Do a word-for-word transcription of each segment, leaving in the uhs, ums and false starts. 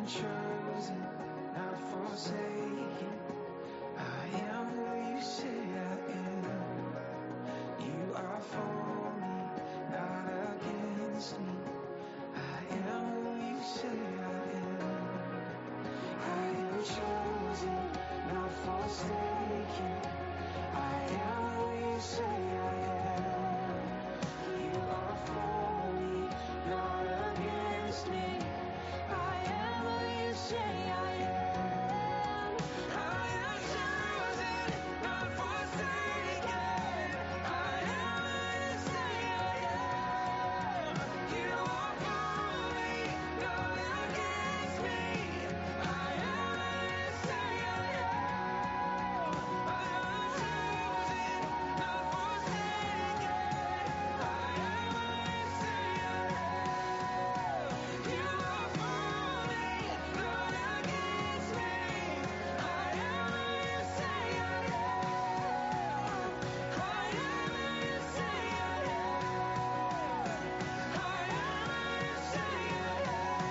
chosen, not forsaken. I am who you say I am. You are for me, not against me. I am who you say I am. I am chosen, not forsaken. I am who you say I am. You are for me, not against me. I am who you say I am. I am chosen, not forsaken. I am who you say I am. You are for me, not against me. I am who you say I am. I am chosen, not forsaken. I am who you say I am. You are for me, not against me. I am who you say I am. I am who you say I am. I am who you say I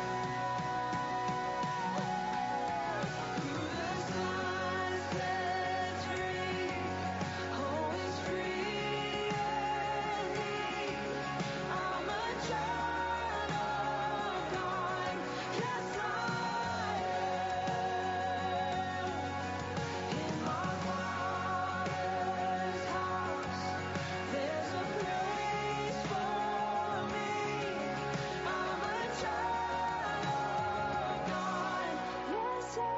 am. Who the Son sets free, always free indeed. I'm a child of God. Yes, I am. In my Father's house, there's a place for me. I'm a child of God. Yes, I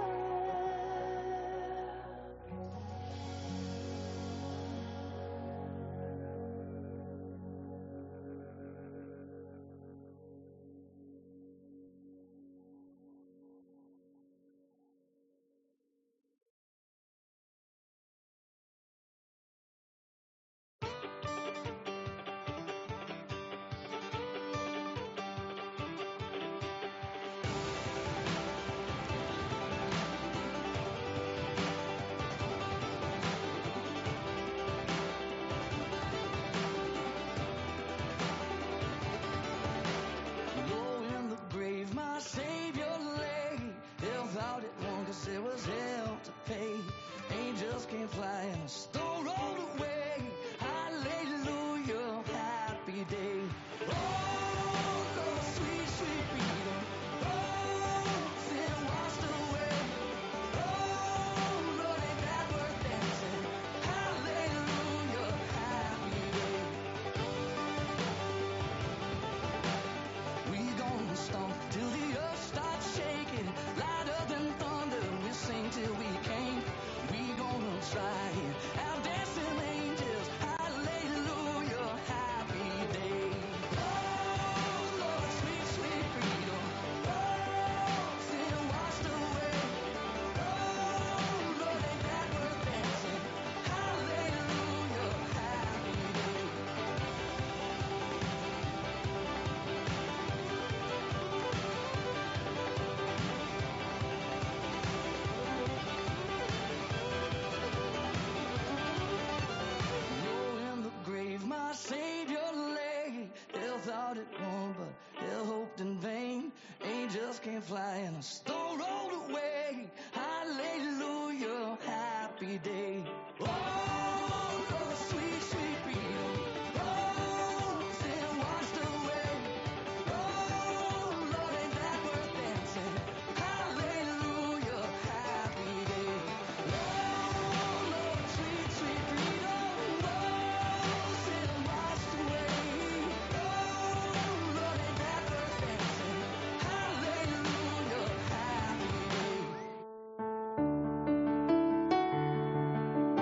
Low in the grave, my Savior lay. Hell thought it won 'cause there was hell to pay. Angels came flying, a stone rolled away. Hallelujah, happy day. Oh, Lord, sweet, sweet freedom. Oh, sin washed away. Oh, Lord, ain't that worth dancing? Hallelujah, happy day. We gonna stomp till the earth starts shaking. Louder than thunder, we sing till we can't. We gonna try it. Our dancing angels. Hallelujah, happy day. Oh, Lord, sweet, sweet freedom. Oh, sin washed away. Oh, Lord, ain't that worth dancing? Hallelujah, happy day. Low in the grave, my Savior lay. Hell thought it won, but hell hoped in vain. Angels came flying, a stone rolled away. Hallelujah, happy day. Oh, Lord, sweet, sweet freedom. Oh, sin washed away. Oh, Lord, ain't that worth dancing? Hallelujah, happy day. Oh, Lord, sweet, sweet freedom. Oh, sin washed away. Oh, Lord, ain't that worth dancing? Hallelujah, happy day.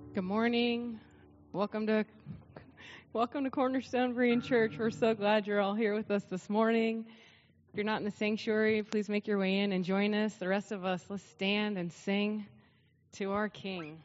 Good morning. Welcome to welcome to Cornerstone Berean Church. We're so glad you're all here with us this morning. If you're not in the sanctuary, please make your way in and join us. The rest of us, let's stand and sing to our King.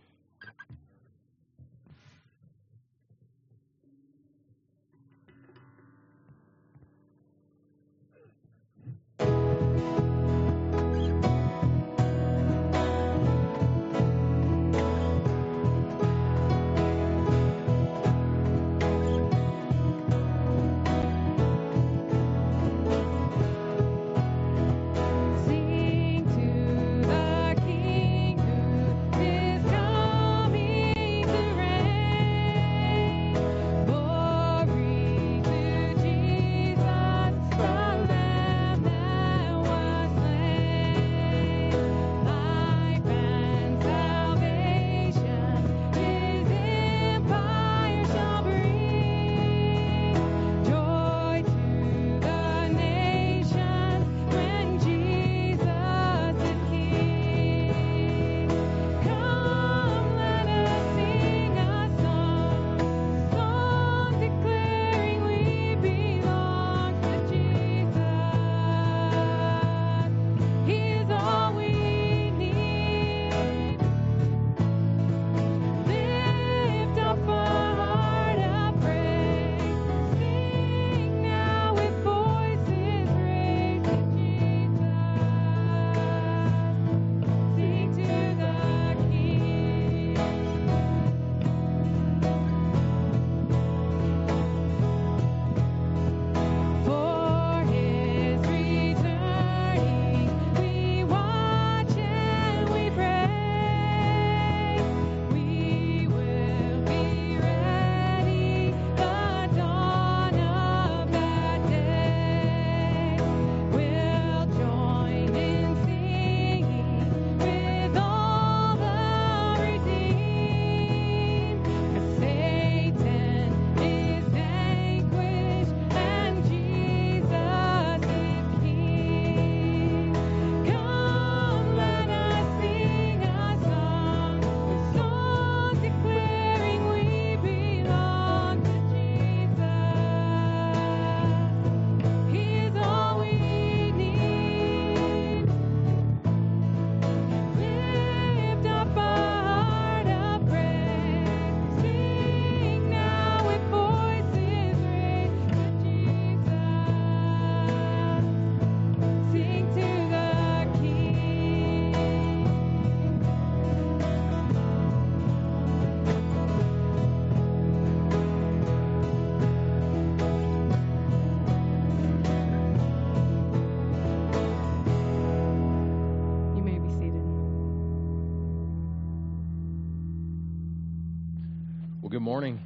Good morning.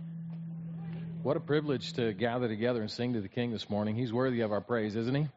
What a privilege to gather together and sing to the King this morning. He's worthy of our praise, isn't he?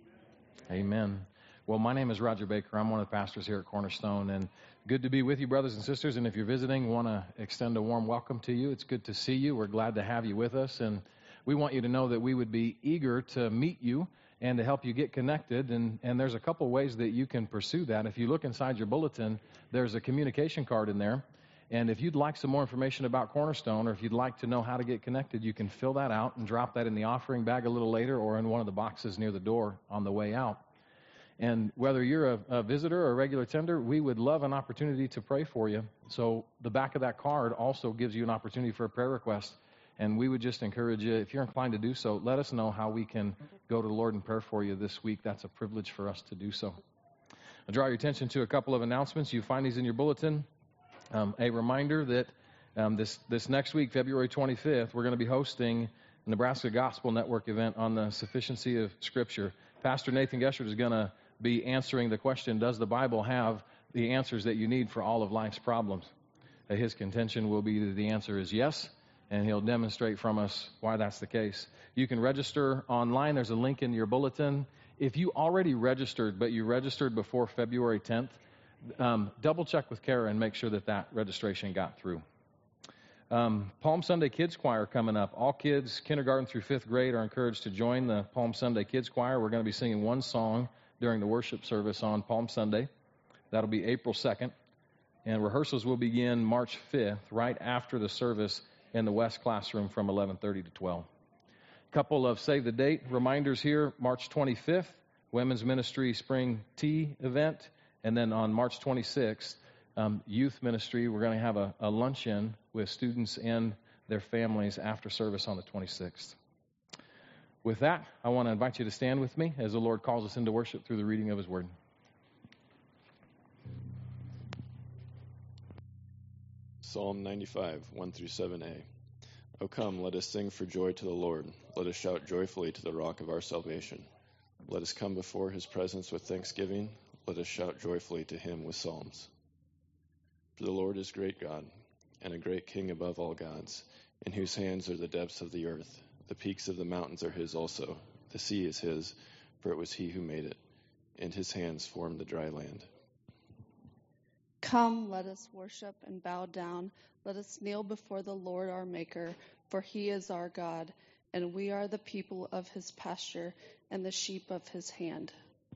Amen. Well, my name is Roger Baker. I'm one of the pastors here at Cornerstone, and good to be with you, brothers and sisters. And if you're visiting, want to extend a warm welcome to you. It's good to see you. We're glad to have you with us, and we want you to know that we would be eager to meet you and to help you get connected. And, and there's a couple ways that you can pursue that. If you look inside your bulletin, there's a communication card in there. And if you'd like some more information about Cornerstone, or if you'd like to know how to get connected, you can fill that out and drop that in the offering bag a little later or in one of the boxes near the door on the way out. And whether you're a, a visitor or a regular tender, we would love an opportunity to pray for you. So the back of that card also gives you an opportunity for a prayer request. And we would just encourage you, if you're inclined to do so, let us know how we can go to the Lord in prayer for you this week. That's a privilege for us to do so. I'll draw your attention to a couple of announcements. You find these in your bulletin. Um, a reminder that um, this, this next week, February twenty-fifth, we're going to be hosting the Nebraska Gospel Network event on the sufficiency of Scripture. Pastor Nathan Geshert is going to be answering the question, does the Bible have the answers that you need for all of life's problems? Uh, his contention will be that the answer is yes, and he'll demonstrate from us why that's the case. You can register online. There's a link in your bulletin. If you already registered, but you registered before February tenth, Um, double check with Kara and make sure that that registration got through. Um, Palm Sunday Kids Choir coming up. All kids, kindergarten through fifth grade, are encouraged to join the Palm Sunday Kids Choir. We're going to be singing one song during the worship service on Palm Sunday. That'll be April second. And rehearsals will begin March fifth, right after the service in the West Classroom from eleven thirty to twelve. A couple of save the date reminders here. March twenty-fifth, Women's Ministry Spring Tea event. And then on March twenty-sixth, um, Youth Ministry, we're going to have a, a luncheon with students and their families after service on the twenty-sixth. With that, I want to invite you to stand with me as the Lord calls us into worship through the reading of His Word. Psalm ninety-five, one through seven a. O come, let us sing for joy to the Lord. Let us shout joyfully to the rock of our salvation. Let us come before His presence with thanksgiving. Let us shout joyfully to Him with psalms. For the Lord is great God, and a great King above all gods, in whose hands are the depths of the earth. The peaks of the mountains are His also. The sea is His, for it was He who made it, and His hands formed the dry land. Come, let us worship and bow down. Let us kneel before the Lord our Maker, for He is our God, and we are the people of His pasture and the sheep of His hand.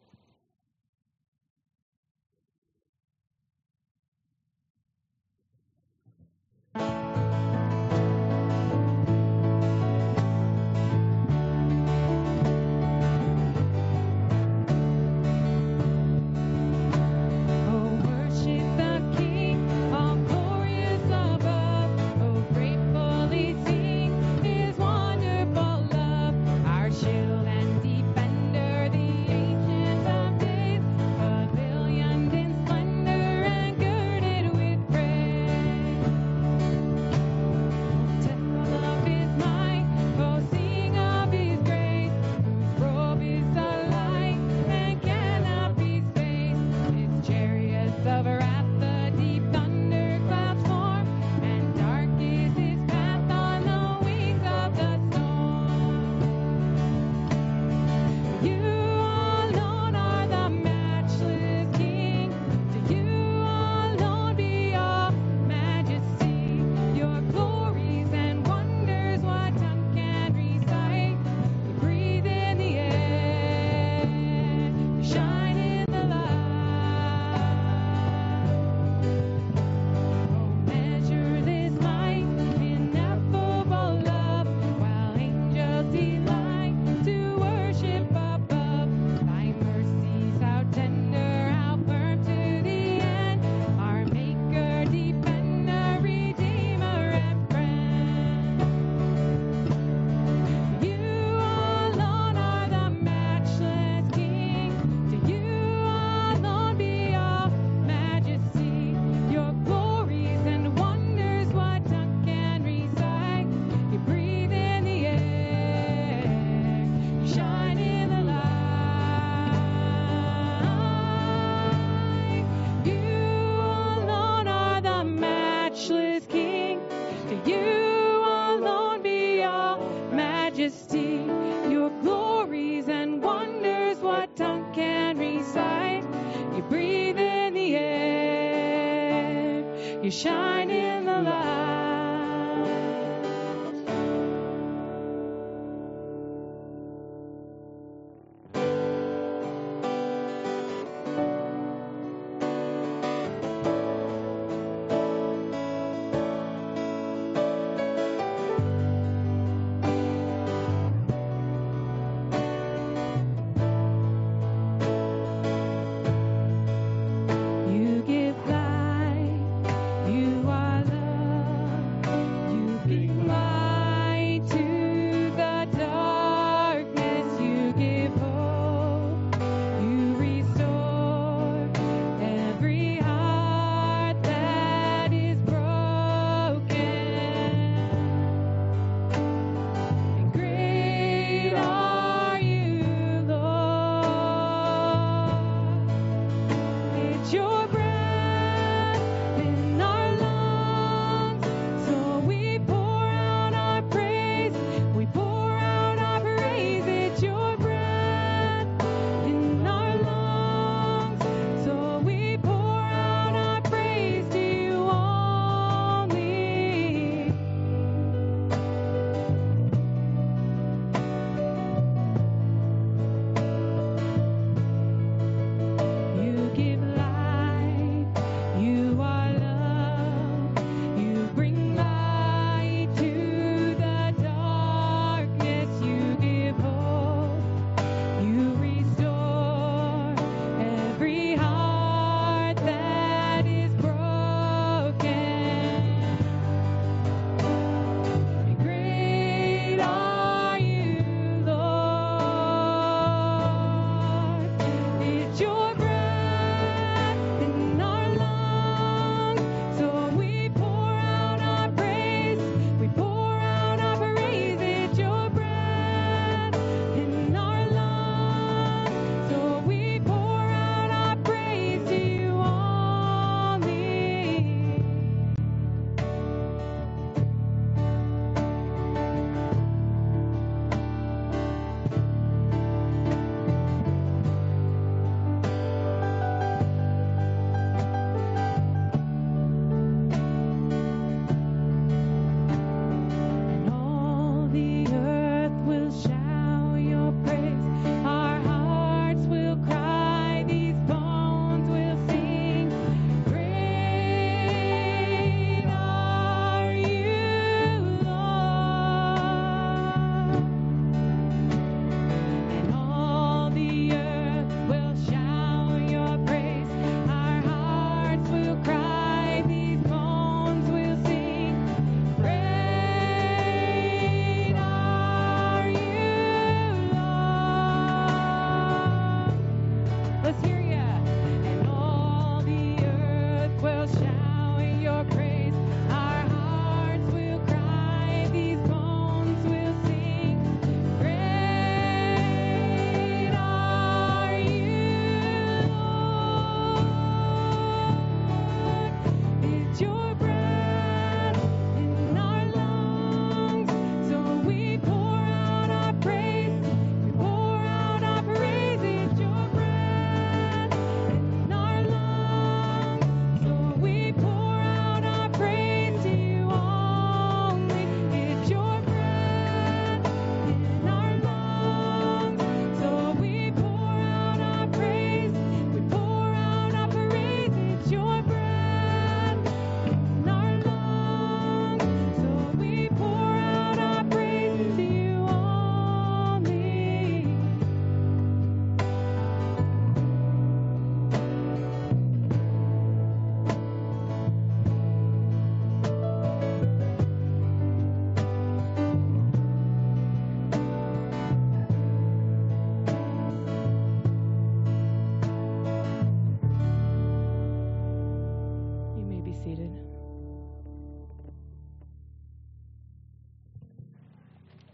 You shine in the light. You give life. You are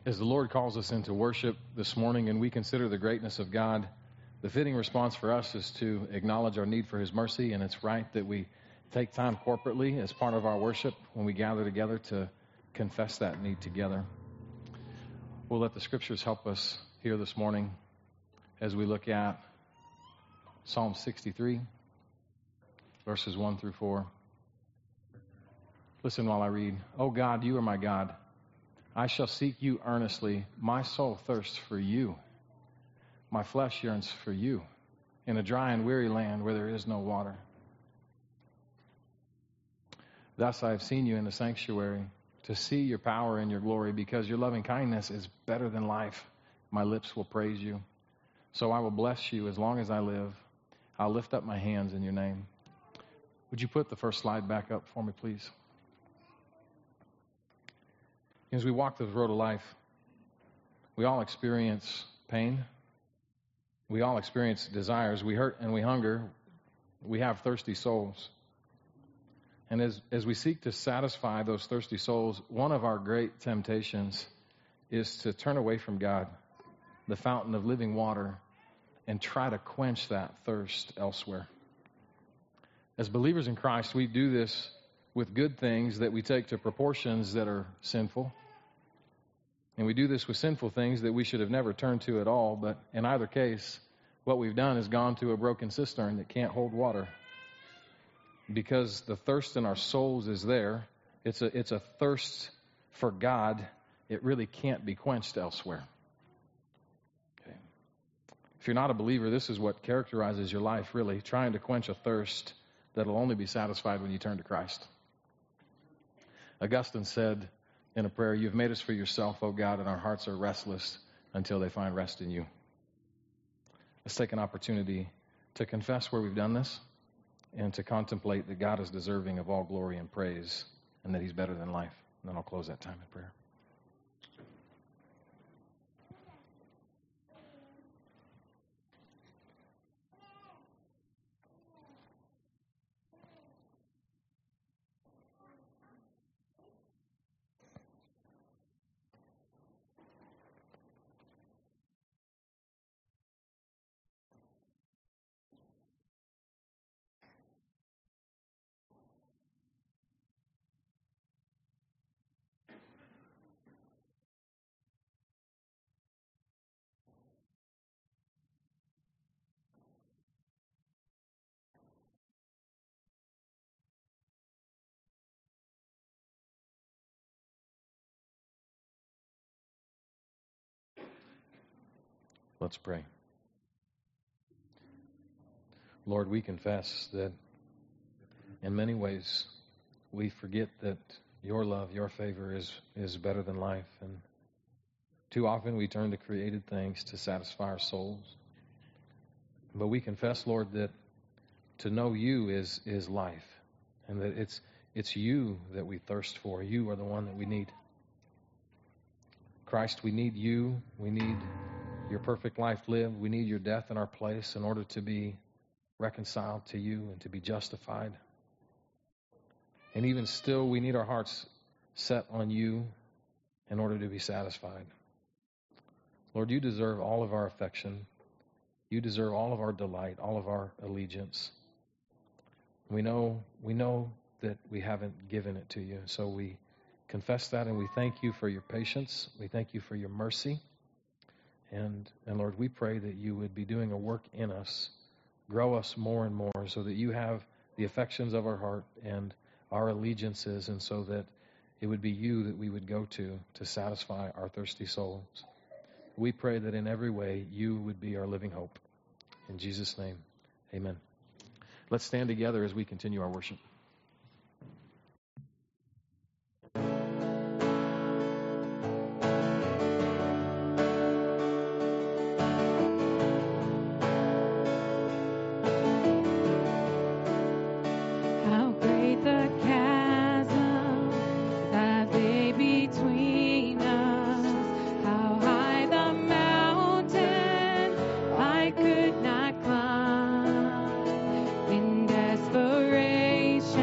As the Lord calls us into worship this morning and we consider the greatness of God, the fitting response for us is to acknowledge our need for His mercy, and it's right that we take time corporately as part of our worship when we gather together to confess that need together. We'll let the Scriptures help us here this morning as we look at Psalm sixty-three, verses one through four. Listen while I read. "O God, you are my God. I shall seek you earnestly. My soul thirsts for you. My flesh yearns for you in a dry and weary land where there is no water. Thus I have seen you in the sanctuary, to see your power and your glory, because your loving kindness is better than life. My lips will praise you. So I will bless you as long as I live. I'll lift up my hands in your name." Would you put the first slide back up for me, please? As we walk this road of life, we all experience pain. We all experience desires. We hurt and we hunger. We have thirsty souls. And as, as we seek to satisfy those thirsty souls, one of our great temptations is to turn away from God, the fountain of living water, and try to quench that thirst elsewhere. As believers in Christ, we do this with good things that we take to proportions that are sinful. And we do this with sinful things that we should have never turned to at all. But in either case, what we've done is gone to a broken cistern that can't hold water. Because the thirst in our souls is there. It's a, it's a thirst for God. It really can't be quenched elsewhere. Okay. If you're not a believer, this is what characterizes your life, really. Trying to quench a thirst that'll only be satisfied when you turn to Christ. Augustine said in a prayer, "You've made us for yourself, O God, and our hearts are restless until they find rest in you." Let's take an opportunity to confess where we've done this and to contemplate that God is deserving of all glory and praise and that He's better than life. And then I'll close that time in prayer. Let's pray. Lord, we confess that in many ways we forget that your love, your favor is, is better than life. And too often we turn to created things to satisfy our souls. But we confess, Lord, that to know you is, is life. And that it's, it's you that we thirst for. You are the one that we need. Christ, we need you. We need your perfect life lived. We need your death in our place in order to be reconciled to you and to be justified. And even still, we need our hearts set on you in order to be satisfied. Lord, you deserve all of our affection. You deserve all of our delight, all of our allegiance. We know, we know that we haven't given it to you, so we confess that and we thank you for your patience. We thank you for your mercy. And, and Lord, we pray that you would be doing a work in us, grow us more and more so that you have the affections of our heart and our allegiances, and so that it would be you that we would go to to satisfy our thirsty souls. We pray that in every way you would be our living hope. In Jesus' name, amen. Let's stand together as we continue our worship. Desperation.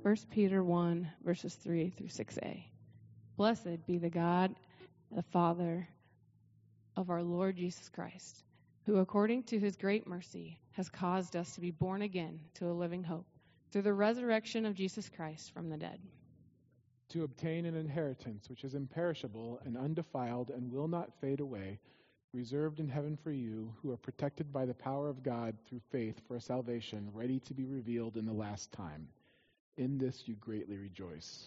First Peter one, verses three through six a. Blessed be the God, the Father of our Lord Jesus Christ, who according to his great mercy has caused us to be born again to a living hope through the resurrection of Jesus Christ from the dead, to obtain an inheritance which is imperishable and undefiled and will not fade away, reserved in heaven for you, who are protected by the power of God through faith for a salvation ready to be revealed in the last time. In this you greatly rejoice.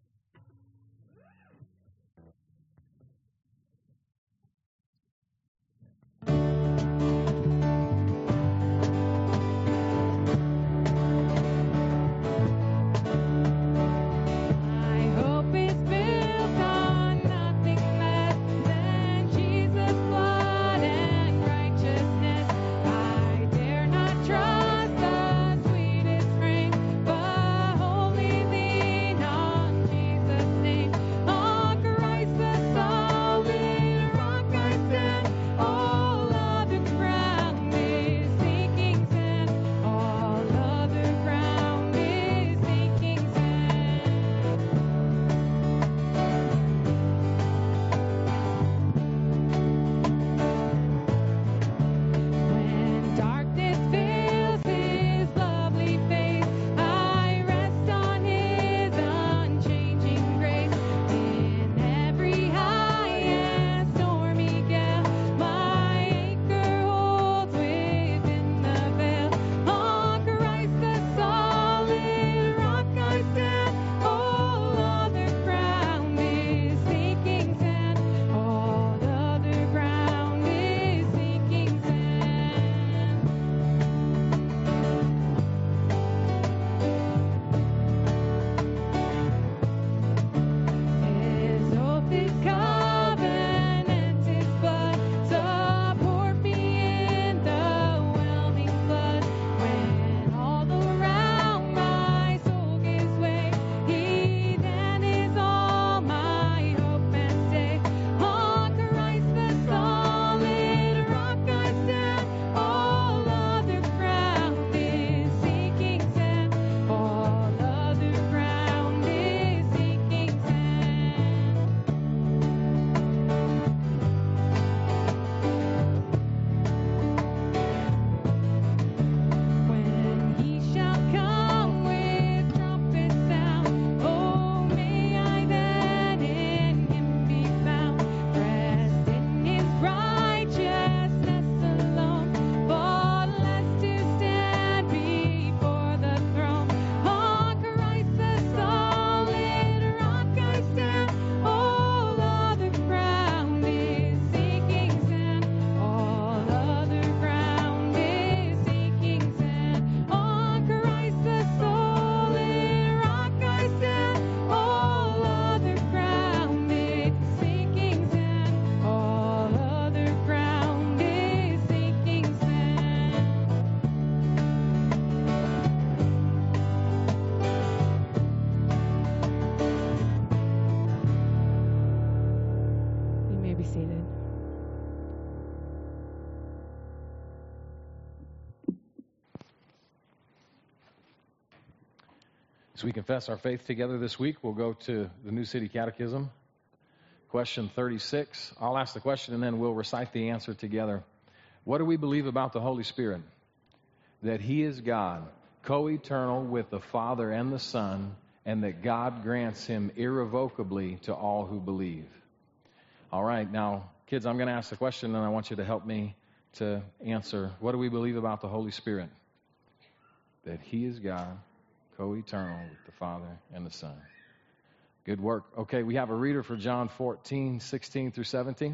As we confess our faith together this week, we'll go to the New City Catechism, question thirty-six. I'll ask the question and then we'll recite the answer together. What do we believe about the Holy Spirit? That He is God, co-eternal with the Father and the Son, and that God grants Him irrevocably to all who believe. All right, now, kids, I'm going to ask the question and I want you to help me to answer. What do we believe about the Holy Spirit? That He is God, co-eternal with the Father and the Son. Good work. Okay, we have a reader for John fourteen, sixteen through seventeen.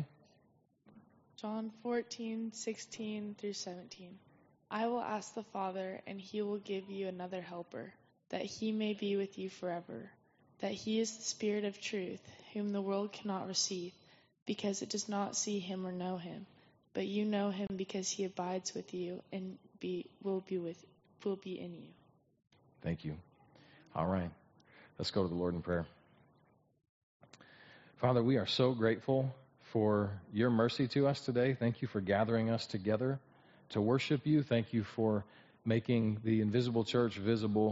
John fourteen, sixteen through seventeen. I will ask the Father, and He will give you another helper, that He may be with you forever. That He is the Spirit of truth, whom the world cannot receive, because it does not see Him or know Him. But you know Him because He abides with you and be will be with will be in you. Thank you. All right. Let's go to the Lord in prayer. Father, we are so grateful for your mercy to us today. Thank you for gathering us together to worship you. Thank you for making the invisible church visible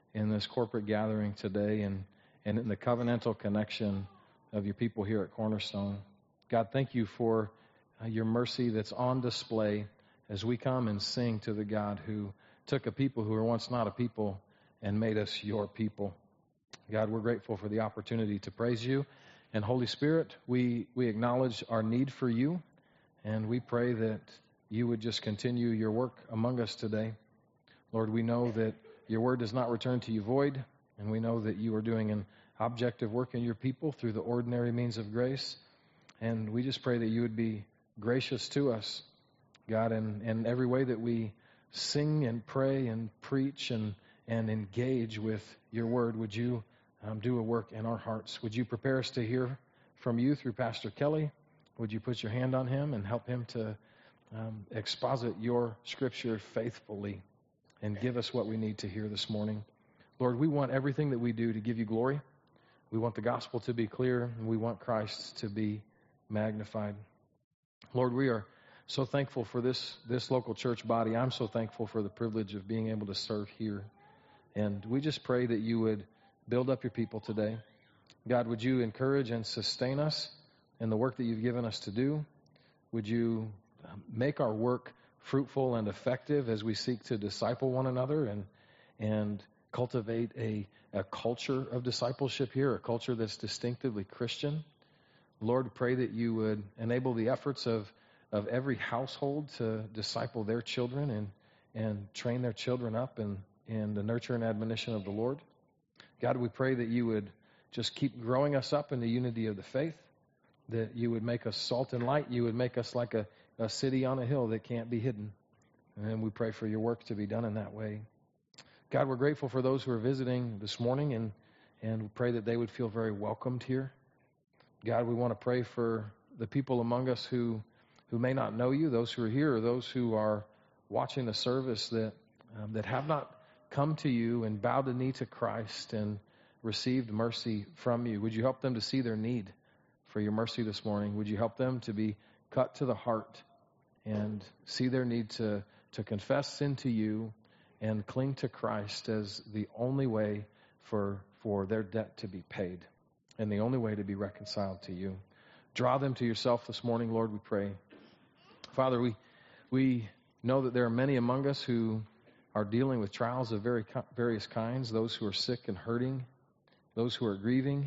in this corporate gathering today and, and in the covenantal connection of your people here at Cornerstone. God, thank you for uh, your mercy that's on display as we come and sing to the God who took a people who were once not a people and made us your people. God, we're grateful for the opportunity to praise you. And Holy Spirit, we, we acknowledge our need for you, and we pray that you would just continue your work among us today. Lord, we know that your word does not return to you void, and we know that you are doing an objective work in your people through the ordinary means of grace. And we just pray that you would be gracious to us, God, in, in every way that we sing and pray and preach and, and engage with your word. Would you um, do a work in our hearts? Would you prepare us to hear from you through Pastor Kelly? Would you put your hand on him and help him to um, exposit your scripture faithfully and give us what we need to hear this morning? Lord, we want everything that we do to give you glory. We want the gospel to be clear, and we want Christ to be magnified. Lord, we are so thankful for this, this local church body. I'm so thankful for the privilege of being able to serve here. And we just pray that you would build up your people today. God, would you encourage and sustain us in the work that you've given us to do? Would you make our work fruitful and effective as we seek to disciple one another and and cultivate a, a culture of discipleship here, a culture that's distinctively Christian? Lord, pray that you would enable the efforts of, of every household to disciple their children and, and train their children up in, in the nurture and admonition of the Lord. God, we pray that you would just keep growing us up in the unity of the faith, that you would make us salt and light. You would make us like a, a city on a hill that can't be hidden. And we pray for your work to be done in that way. God, we're grateful for those who are visiting this morning, and, and we pray that they would feel very welcomed here. God, we want to pray for the people among us who, who may not know you, those who are here, or those who are watching the service that, um, that have not come to you and bowed the knee to Christ and received mercy from you. Would you help them to see their need for your mercy this morning? Would you help them to be cut to the heart and see their need to, to confess sin to you and cling to Christ as the only way for, for their debt to be paid and the only way to be reconciled to you? Draw them to yourself this morning, Lord, we pray. Father, we we know that there are many among us who are dealing with trials of very various kinds, those who are sick and hurting, those who are grieving,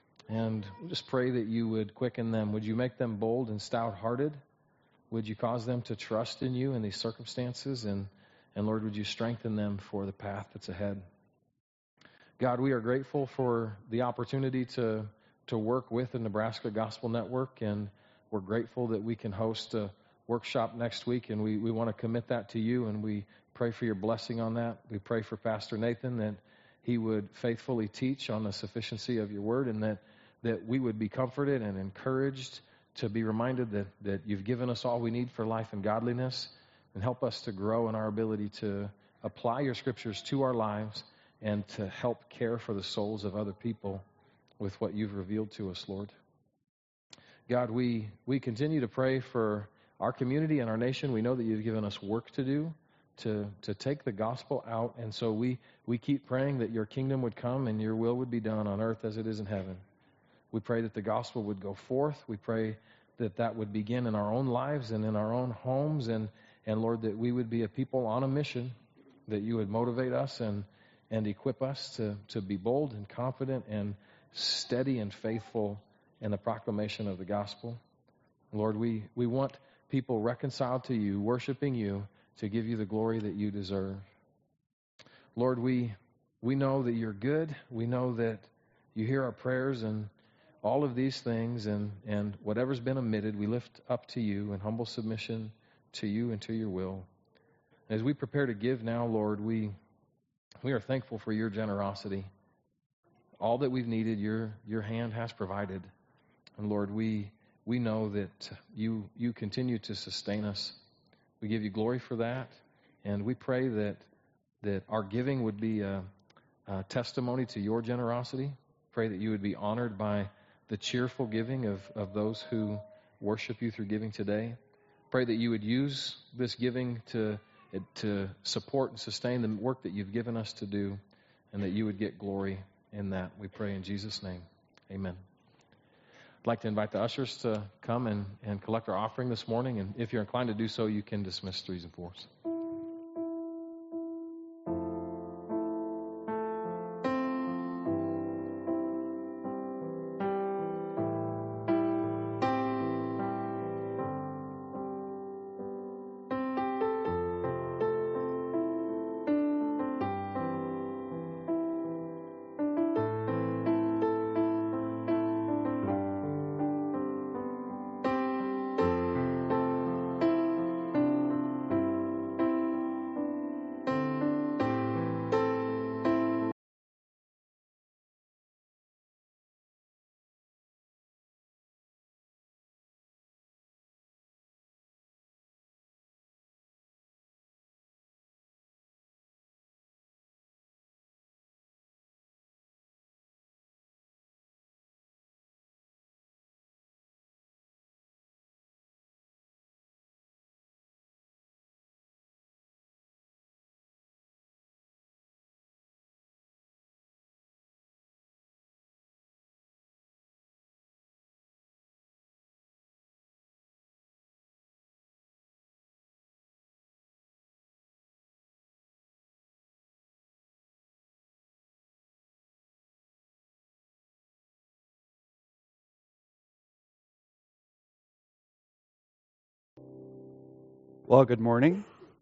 and we just pray that you would quicken them. Would you make them bold and stout-hearted? Would you cause them to trust in you in these circumstances? And, and Lord, would you strengthen them for the path that's ahead? God, we are grateful for the opportunity to, to work with the Nebraska Gospel Network, and we're grateful that we can host a workshop next week, and we, we want to commit that to you, and we pray for your blessing on that. We pray for Pastor Nathan that he would faithfully teach on the sufficiency of your word, and that, that we would be comforted and encouraged to be reminded that, that you've given us all we need for life and godliness, and help us to grow in our ability to apply your scriptures to our lives and to help care for the souls of other people with what you've revealed to us, Lord. God, we, we continue to pray for our community and our nation. We know that you've given us work to do to, to take the gospel out, and so we, we keep praying that your kingdom would come and your will would be done on earth as it is in heaven. We pray that the gospel would go forth. We pray that that would begin in our own lives and in our own homes, and, and Lord, that we would be a people on a mission, that you would motivate us and, and equip us to, to be bold and confident and steady and faithful in the proclamation of the gospel. Lord, we, we want people reconciled to you, worshiping you, to give you the glory that you deserve. Lord, we we know that you're good. We know that you hear our prayers and all of these things, and, and whatever's been omitted, we lift up to you in humble submission to you and to your will. As we prepare to give now, Lord, we we are thankful for your generosity. All that we've needed, your your hand has provided. And Lord, we we know that you you continue to sustain us. We give you glory for that, and we pray that that our giving would be a, a testimony to your generosity. Pray that you would be honored by the cheerful giving of, of those who worship you through giving today. Pray that you would use this giving to to support and sustain the work that you've given us to do. and that you would get glory in that. We pray in Jesus' name. Amen. I'd like to invite the ushers to come and, and collect our offering this morning. And if you're inclined to do so, you can dismiss threes and fours. Well, good morning.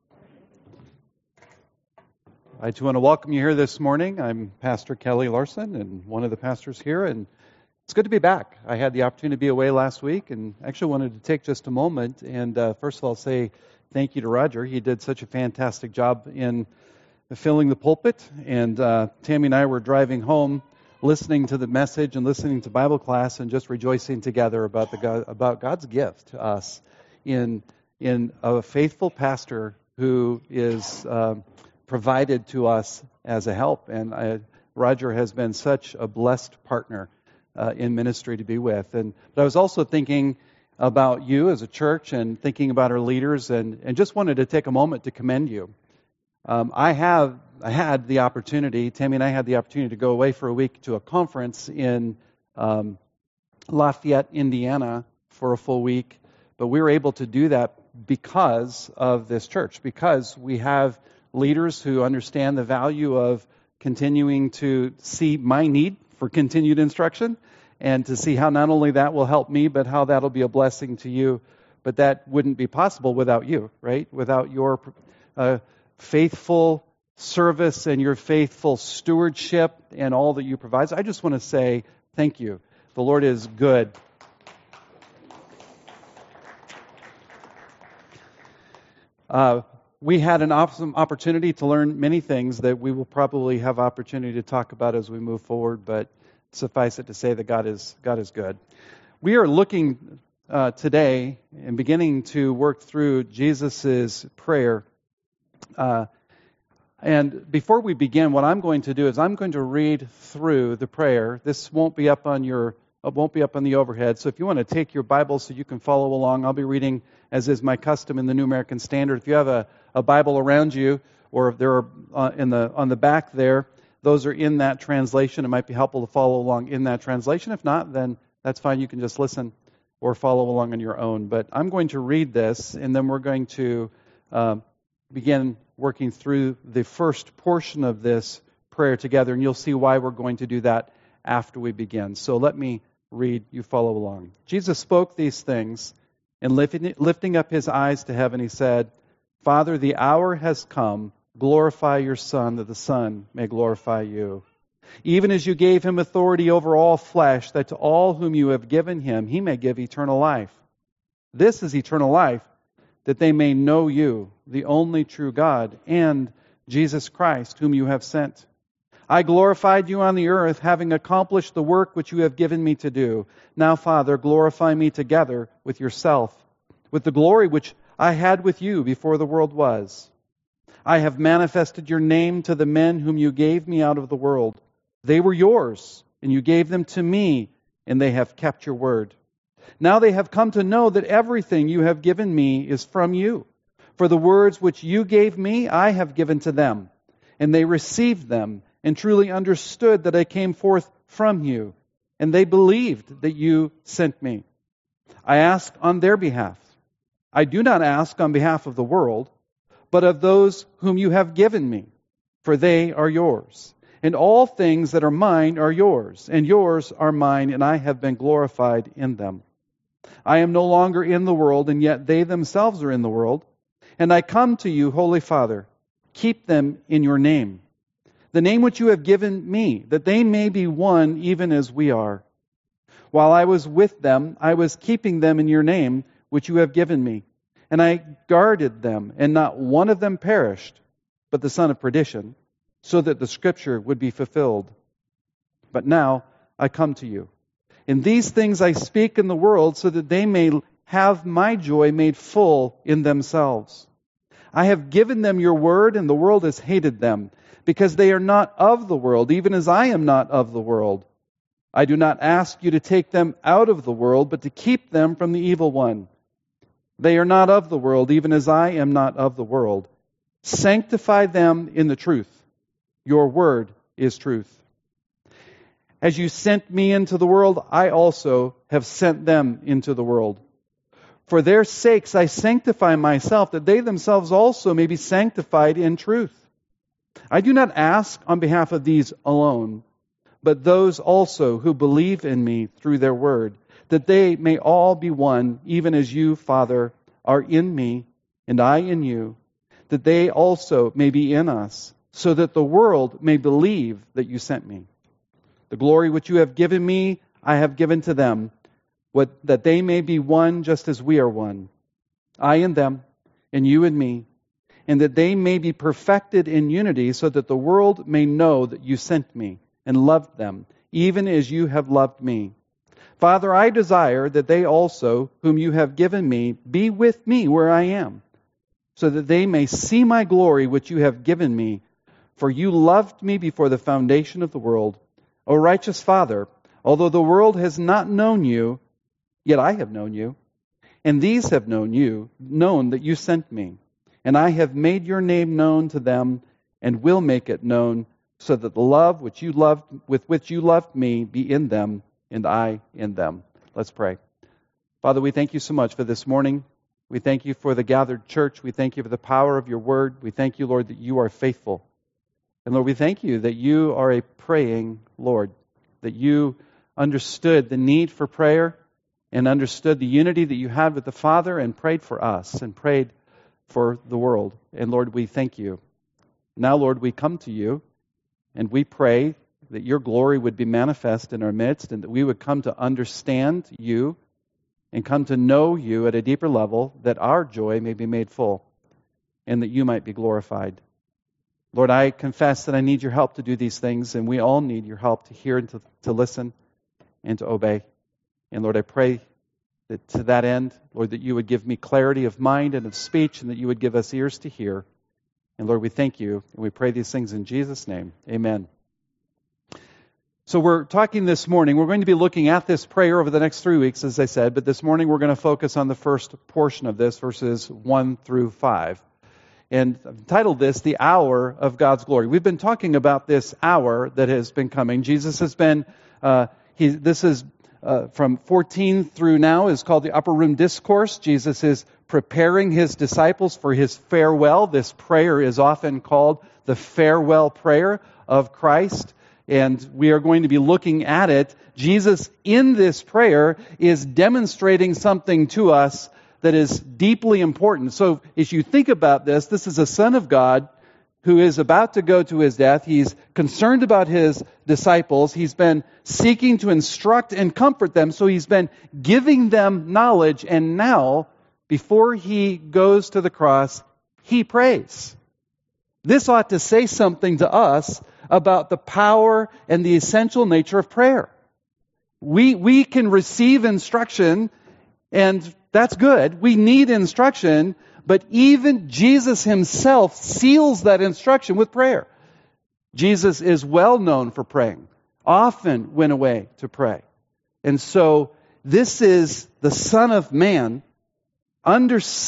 I just want to welcome you here this morning. I'm Pastor Kelly Larson and one of the pastors here, and it's good to be back. I had the opportunity to be away last week and actually wanted to take just a moment and uh, first of all say thank you to Roger. He did such a fantastic job in filling the pulpit, and uh, Tammy and I were driving home listening to the message and listening to Bible class and just rejoicing together about the God, about God's gift to us in in a faithful pastor who is uh, provided to us as a help. And I, Roger has been such a blessed partner uh, in ministry to be with. And but I was also thinking about you as a church and thinking about our leaders, and, and just wanted to take a moment to commend you. Um, I have I had the opportunity, Tammy and I had the opportunity to go away for a week to a conference in um, Lafayette, Indiana for a full week. But we were able to do that because of this church, because we have leaders who understand the value of continuing to see my need for continued instruction and to see how not only that will help me, but how that'll be a blessing to you. But that wouldn't be possible without you, right? Without your uh, faithful service and your faithful stewardship and all that you provide. So I just want to say thank you. The Lord is good. Uh, we had an awesome opportunity to learn many things that we will probably have opportunity to talk about as we move forward, but suffice it to say that God is God is good. We are looking uh, today and beginning to work through Jesus' prayer. Uh, and before we begin, what I'm going to do is I'm going to read through the prayer. This won't be up on your It won't be up on the overhead. So if you want to take your Bible so you can follow along, I'll be reading, as is my custom, in the New American Standard. If you have a, a Bible around you, or if there are uh, in the on the back there, those are in that translation. It might be helpful to follow along in that translation. If not, then that's fine. You can just listen or follow along on your own. But I'm going to read this, and then we're going to uh, begin working through the first portion of this prayer together, and you'll see why we're going to do that after we begin. So let me read, you follow along. Jesus spoke these things, and lifting, lifting up his eyes to heaven, he said, Father, the hour has come. Glorify your Son, that the Son may glorify you. Even as you gave him authority over all flesh, that to all whom you have given him, he may give eternal life. This is eternal life, that they may know you, the only true God, and Jesus Christ, whom you have sent. I glorified you on the earth, having accomplished the work which you have given me to do. Now, Father, glorify me together with yourself, with the glory which I had with you before the world was. I have manifested your name to the men whom you gave me out of the world. They were yours, and you gave them to me, and they have kept your word. Now they have come to know that everything you have given me is from you. For the words which you gave me, I have given to them, and they received them, and truly understood that I came forth from you, and they believed that you sent me. I ask on their behalf. I do not ask on behalf of the world, but of those whom you have given me, for they are yours. And all things that are mine are yours, and yours are mine, and I have been glorified in them. I am no longer in the world, and yet they themselves are in the world. And I come to you, Holy Father, keep them in your name, the name which you have given me, that they may be one even as we are. While I was with them, I was keeping them in your name, which you have given me. And I guarded them, and not one of them perished, but the son of perdition, so that the scripture would be fulfilled. But now I come to you. In these things I speak in the world, so that they may have my joy made full in themselves. I have given them your word, and the world has hated them, because they are not of the world, even as I am not of the world. I do not ask you to take them out of the world, but to keep them from the evil one. They are not of the world, even as I am not of the world. Sanctify them in the truth. Your word is truth. As you sent me into the world, I also have sent them into the world. For their sakes I sanctify myself, that they themselves also may be sanctified in truth. I do not ask on behalf of these alone, but those also who believe in me through their word, that they may all be one, even as you, Father, are in me, and I in you, that they also may be in us, so that the world may believe that you sent me. The glory which you have given me, I have given to them, what, that they may be one just as we are one. I and them, and you and me, and that they may be perfected in unity, so that the world may know that you sent me and loved them, even as you have loved me. Father, I desire that they also, whom you have given me, be with me where I am, so that they may see my glory which you have given me. For you loved me before the foundation of the world. O righteous Father, although the world has not known you, yet I have known you, and these have known you, known that you sent me. And I have made your name known to them, and will make it known, so that the love which you loved, with which you loved me be in them, and I in them. Let's pray. Father, we thank you so much for this morning. We thank you for the gathered church. We thank you for the power of your word. We thank you, Lord, that you are faithful. And Lord, we thank you that you are a praying Lord, that you understood the need for prayer and understood the unity that you had with the Father and prayed for us and prayed for the world. And Lord, we thank you. Now, Lord, we come to you and we pray that your glory would be manifest in our midst and that we would come to understand you and come to know you at a deeper level, that our joy may be made full and that you might be glorified. Lord, I confess that I need your help to do these things, and we all need your help to hear and to, to listen and to obey. And Lord, I pray that to that end, Lord, that you would give me clarity of mind and of speech, and that you would give us ears to hear. And Lord, we thank you, and we pray these things in Jesus' name. Amen. So we're talking this morning, we're going to be looking at this prayer over the next three weeks, as I said, but this morning we're going to focus on the first portion of this, verses one through five. And I've titled this, The Hour of God's Glory. We've been talking about this hour that has been coming. Jesus has been, uh, he, this is uh, from fourteen through now, is called the Upper Room Discourse. Jesus is preparing his disciples for his farewell. This prayer is often called the farewell prayer of Christ. And we are going to be looking at it. Jesus, in this prayer, is demonstrating something to us that is deeply important. So as you think about this, this is a Son of God who is about to go to his death. He's concerned about his disciples. He's been seeking to instruct and comfort them. So he's been giving them knowledge. And now, before he goes to the cross, he prays. This ought to say something to us about the power and the essential nature of prayer. We, we can receive instruction, and that's good. We need instruction, but even Jesus himself seals that instruction with prayer. Jesus is well known for praying, often went away to pray. And so this is the Son of Man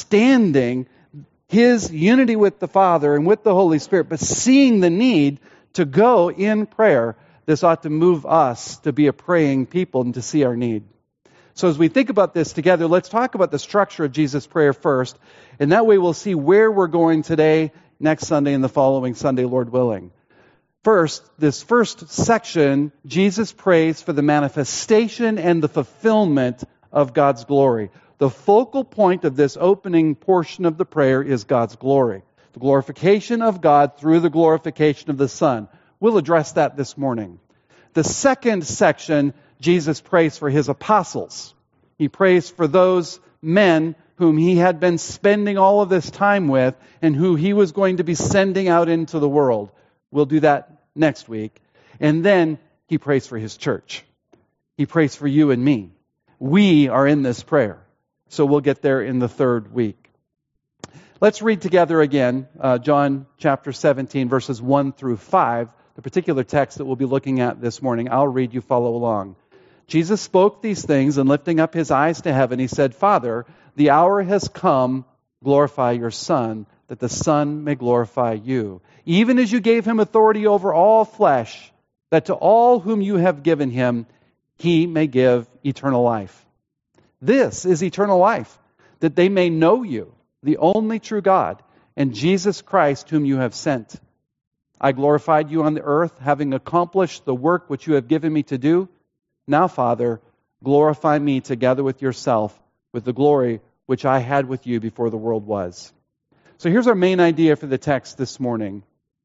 understanding his unity with the Father and with the Holy Spirit, but seeing the need to go in prayer, this ought to move us to be a praying people and to see our need. So as we think about this together, let's talk about the structure of Jesus' prayer first. And that way we'll see where we're going today, next Sunday, and the following Sunday, Lord willing. First, this first section, Jesus prays for the manifestation and the fulfillment of God's glory. The focal point of this opening portion of the prayer is God's glory. The glorification of God through the glorification of the Son. We'll address that this morning. The second section, Jesus prays for his apostles. He prays for those men whom he had been spending all of this time with and who he was going to be sending out into the world. We'll do that next week. And then he prays for his church. He prays for you and me. We are in this prayer. So we'll get there in the third week. Let's read together again uh, John chapter seventeen, verses one through five, the particular text that we'll be looking at this morning. I'll read, you follow along. Jesus spoke these things, and lifting up his eyes to heaven, he said, Father, the hour has come, glorify your Son, that the Son may glorify you. Even as you gave him authority over all flesh, that to all whom you have given him, he may give eternal life. This is eternal life, that they may know you, the only true God, and Jesus Christ whom you have sent. I glorified you on the earth, having accomplished the work which you have given me to do. Now, Father, glorify me together with yourself, with the glory which I had with you before the world was. So here's our main idea for the text this morning.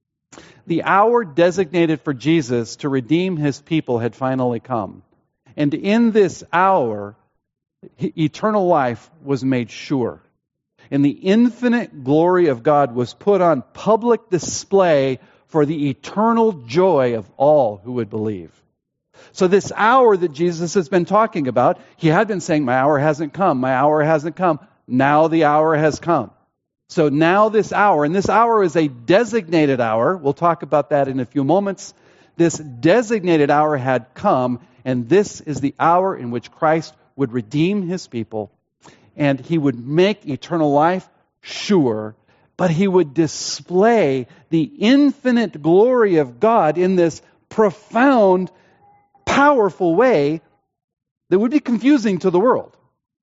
The hour designated for Jesus to redeem his people had finally come. And in this hour, eternal life was made sure. And the infinite glory of God was put on public display for the eternal joy of all who would believe. So this hour that Jesus has been talking about, he had been saying, my hour hasn't come, my hour hasn't come. Now the hour has come. So now this hour, and this hour is a designated hour. We'll talk about that in a few moments. This designated hour had come, and this is the hour in which Christ would redeem his people, and he would make eternal life sure, but he would display the infinite glory of God in this profound, powerful way that would be confusing to the world,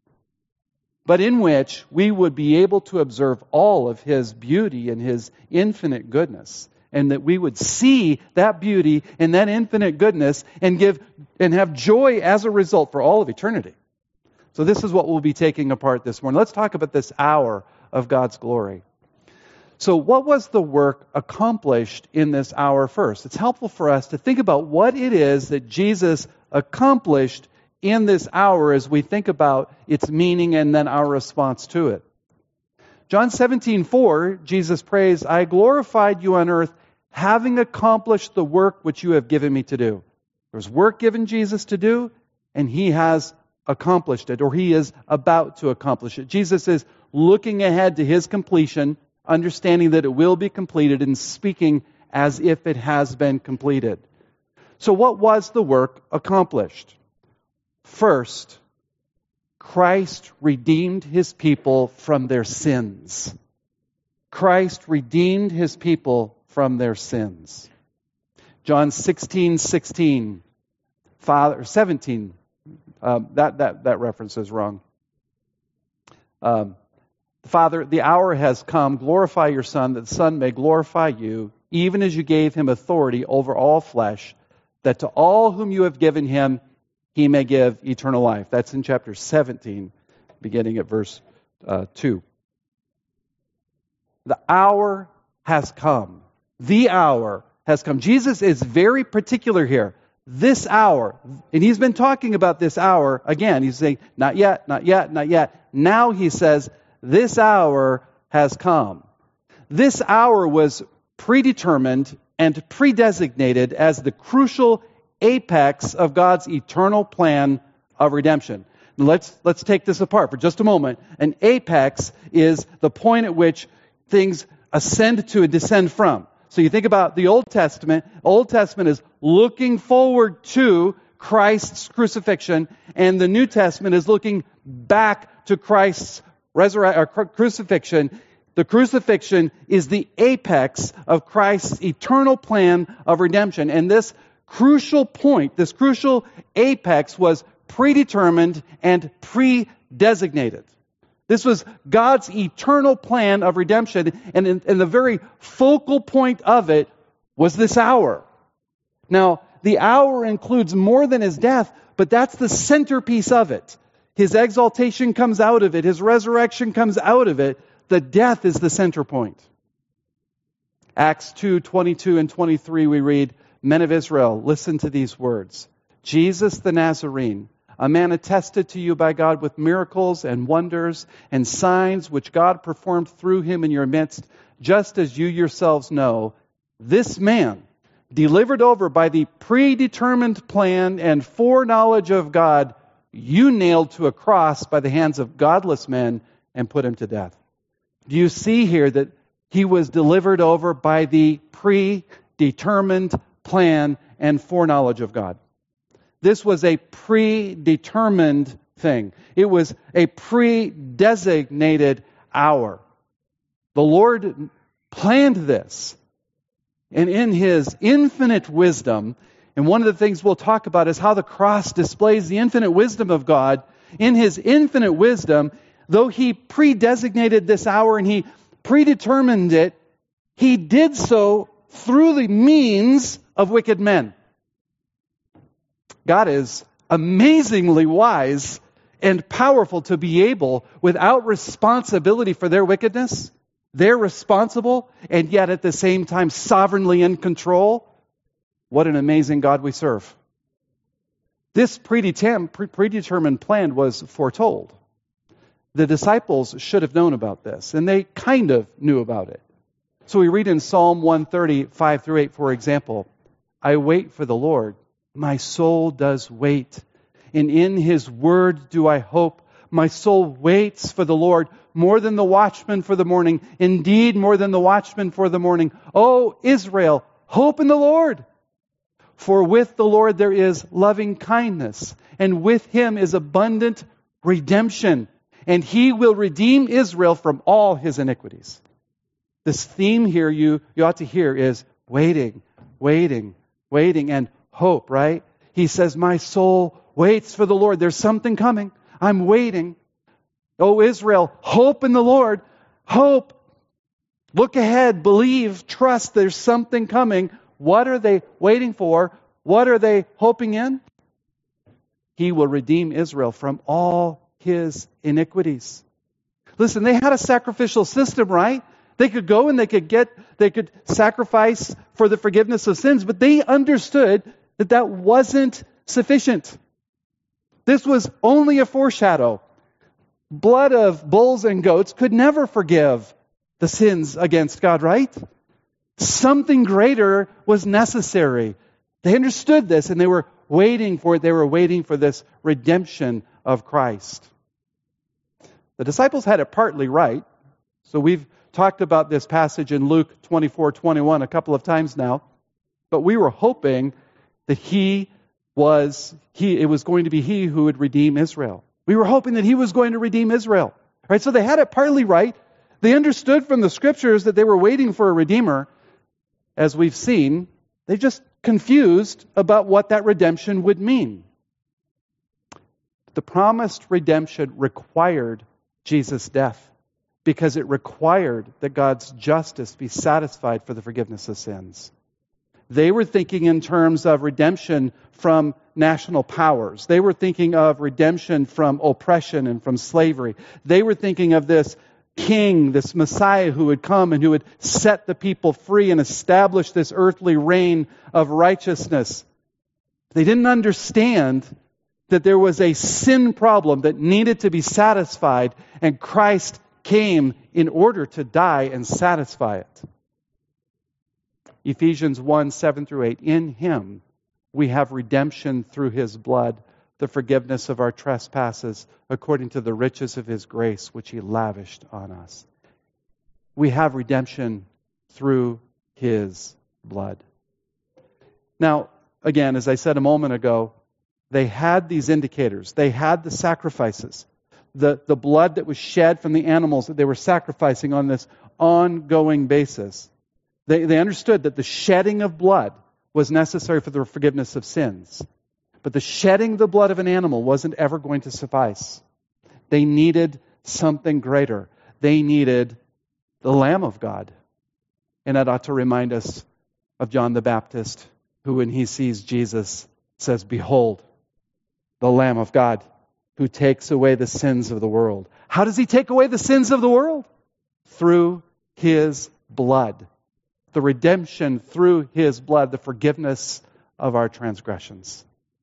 but in which we would be able to observe all of his beauty and his infinite goodness, and that we would see that beauty and that infinite goodness and give and have joy as a result for all of eternity. So this is what we'll be taking apart this morning. Let's talk about this hour of God's glory. So what was the work accomplished in this hour first? It's helpful for us to think about what it is that Jesus accomplished in this hour as we think about its meaning and then our response to it. John seventeen four, Jesus prays, I glorified you on earth, having accomplished the work which you have given me to do. There's work given Jesus to do, and he has accomplished it, or he is about to accomplish it. Jesus is looking ahead to his completion, understanding that it will be completed, and speaking as if it has been completed. So what was the work accomplished? First, Christ redeemed his people from their sins. Christ redeemed his people from their sins. John sixteen sixteen, Father seventeen. Um, that that that reference is wrong. Um, Father, the hour has come. Glorify your Son, that the Son may glorify you, even as you gave him authority over all flesh, that to all whom you have given him, he may give eternal life. That's in chapter seventeen, beginning at verse uh, two. The hour has come. The hour has come. Jesus is very particular here. This hour, and he's been talking about this hour, again, he's saying, not yet, not yet, not yet. Now he says, this hour has come. This hour was predetermined and predesignated as the crucial apex of God's eternal plan of redemption. Let's, let's take this apart for just a moment. An apex is the point at which things ascend to and descend from. So you think about the Old Testament. Old Testament is looking forward to Christ's crucifixion, and the New Testament is looking back to Christ's resurrection or crucifixion. The crucifixion is the apex of Christ's eternal plan of redemption. And this crucial point, this crucial apex was predetermined and pre-designated. This was God's eternal plan of redemption, and, in, and the very focal point of it was this hour. Now, the hour includes more than his death, but that's the centerpiece of it. His exaltation comes out of it. His resurrection comes out of it. The death is the center point. Acts two, twenty-two and twenty-three, we read, "Men of Israel, listen to these words. Jesus the Nazarene, a man attested to you by God with miracles and wonders and signs which God performed through him in your midst, just as you yourselves know, this man, delivered over by the predetermined plan and foreknowledge of God, you nailed to a cross by the hands of godless men and put him to death." Do you see here that he was delivered over by the predetermined plan and foreknowledge of God? This was a predetermined thing. It was a pre-designated hour. The Lord planned this. And in his infinite wisdom, and one of the things we'll talk about is how the cross displays the infinite wisdom of God. In his infinite wisdom, though he pre-designated this hour and he predetermined it, he did so through the means of wicked men. God is amazingly wise and powerful to be able, without responsibility for their wickedness, they're responsible and yet at the same time sovereignly in control. What an amazing God we serve. This predetermined plan was foretold. The disciples should have known about this, and they kind of knew about it. So we read in Psalm one thirty, five through eight, for example, "I wait for the Lord. My soul does wait, and in his word do I hope. My soul waits for the Lord more than the watchman for the morning. Indeed, more than the watchman for the morning. O Israel, hope in the Lord. For with the Lord there is loving kindness, and with him is abundant redemption. And he will redeem Israel from all his iniquities." This theme here you, you ought to hear is waiting, waiting, waiting, and hope, right? He says, my soul waits for the Lord. There's something coming. I'm waiting. Oh, Israel, hope in the Lord. Hope. Look ahead. Believe. Trust. There's something coming. What are they waiting for? What are they hoping in? He will redeem Israel from all his iniquities. Listen, they had a sacrificial system, right? They could go and they could get, they could sacrifice for the forgiveness of sins, but they understood that that wasn't sufficient. This was only a foreshadow. Blood of bulls and goats could never forgive the sins against God, right? Something greater was necessary. They understood this and they were waiting for it. They were waiting for this redemption of Christ. The disciples had it partly right. So we've talked about this passage in Luke twenty-four twenty-one a couple of times now. But we were hoping that he was, he, it was going to be he who would redeem Israel. We were hoping that he was going to redeem Israel. Right? So they had it partly right. They understood from the scriptures that they were waiting for a redeemer. As we've seen, they just confused about what that redemption would mean. The promised redemption required Jesus' death because it required that God's justice be satisfied for the forgiveness of sins. They were thinking in terms of redemption from national powers. They were thinking of redemption from oppression and from slavery. They were thinking of this king, this Messiah who would come and who would set the people free and establish this earthly reign of righteousness. They didn't understand that there was a sin problem that needed to be satisfied, and Christ came in order to die and satisfy it. Ephesians one, seven through eight. In him we have redemption through his blood, the forgiveness of our trespasses, according to the riches of his grace, which he lavished on us. We have redemption through his blood. Now, again, as I said a moment ago, they had these indicators. They had the sacrifices. The, the blood that was shed from the animals that they were sacrificing on this ongoing basis. They, they understood that the shedding of blood was necessary for the forgiveness of sins. But the shedding the blood of an animal wasn't ever going to suffice. They needed something greater. They needed the Lamb of God. And that ought to remind us of John the Baptist, who when he sees Jesus says, "Behold, the Lamb of God who takes away the sins of the world." How does he take away the sins of the world? Through his blood. The redemption through his blood, the forgiveness of our transgressions.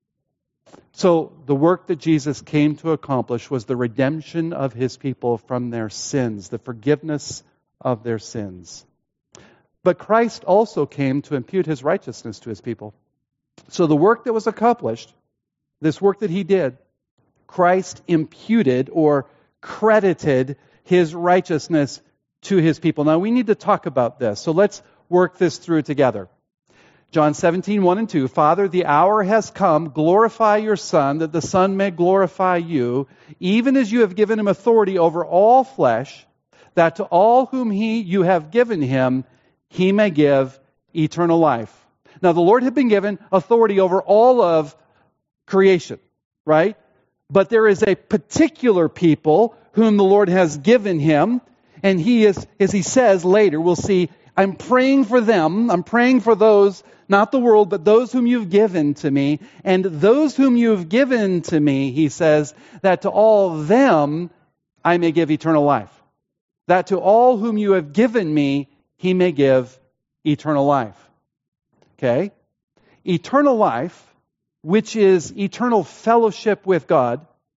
So the work that Jesus came to accomplish was the redemption of his people from their sins, the forgiveness of their sins. But Christ also came to impute his righteousness to his people. So the work that was accomplished, this work that he did, Christ imputed or credited his righteousness to his people. Now we need to talk about this. So let's work this through together. John seventeen, one and two, "Father, the hour has come. Glorify your Son, that the Son may glorify you, even as you have given him authority over all flesh, that to all whom he you have given him, he may give eternal life." Now the Lord had been given authority over all of creation, right? But there is a particular people whom the Lord has given him, and he is, as he says later, we'll see, "I'm praying for them. I'm praying for those, not the world, but those whom you've given to me. And those whom you've given to me," he says, "that to all them I may give eternal life. That to all whom you have given me, he may give eternal life." Okay? Eternal life, which is eternal fellowship with God,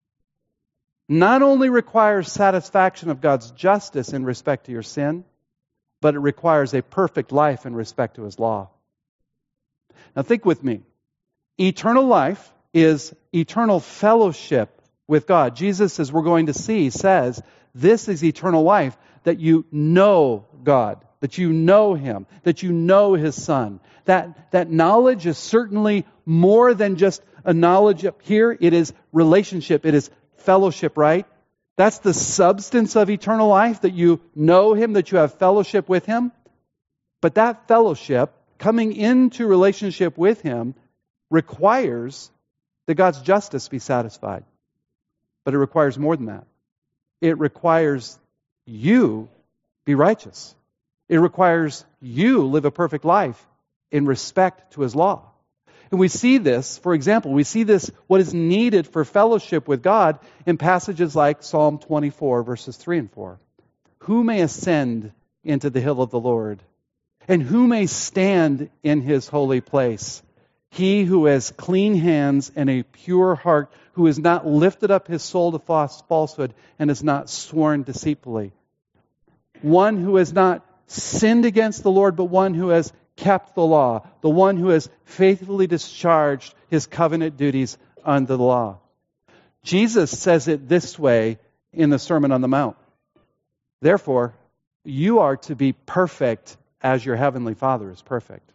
not only requires satisfaction of God's justice in respect to your sin, but it requires a perfect life in respect to his law. Now think with me. Eternal life is eternal fellowship with God. Jesus, as we're going to see, says, this is eternal life, that you know God, that you know him, that you know his Son. That, that knowledge is certainly more than just a knowledge up here. It is relationship. It is fellowship, right? That's the substance of eternal life, that you know him, that you have fellowship with him. But that fellowship, coming into relationship with him, requires that God's justice be satisfied. But it requires more than that. It requires you be righteous. It requires you live a perfect life in respect to his law. And we see this, for example, we see this, what is needed for fellowship with God, in passages like Psalm twenty-four, verses three and four. "Who may ascend into the hill of the Lord? And who may stand in his holy place? He who has clean hands and a pure heart, who has not lifted up his soul to falsehood and has not sworn deceitfully. One who has not sinned against the Lord, but one who has kept the law, the one who has faithfully discharged his covenant duties under the law." Jesus says it this way in the Sermon on the Mount. "Therefore, you are to be perfect as your heavenly Father is perfect."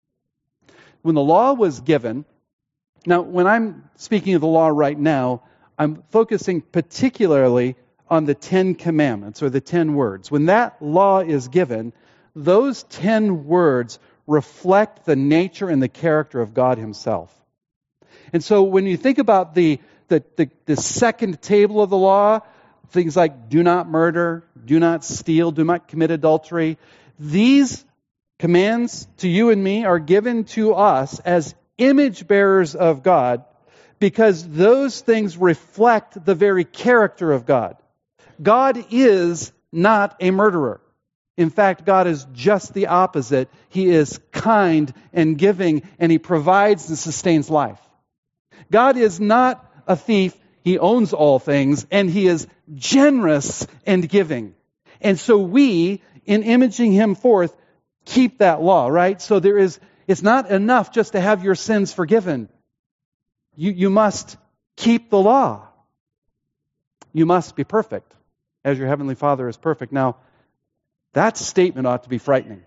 When the law was given, now when I'm speaking of the law right now, I'm focusing particularly on the Ten Commandments, or the Ten Words. When that law is given, those ten words reflect the nature and the character of God himself. And so when you think about the, the, the, the second table of the law, things like do not murder, do not steal, do not commit adultery, these commands to you and me are given to us as image bearers of God, because those things reflect the very character of God. God is not a murderer. In fact, God is just the opposite. He is kind and giving, and he provides and sustains life. God is not a thief. He owns all things, and he is generous and giving. And so we, in imaging him forth, keep that law, right? So there is, it's not enough just to have your sins forgiven. You, you must keep the law. You must be perfect, as your heavenly Father is perfect. Now, that statement ought to be frightening.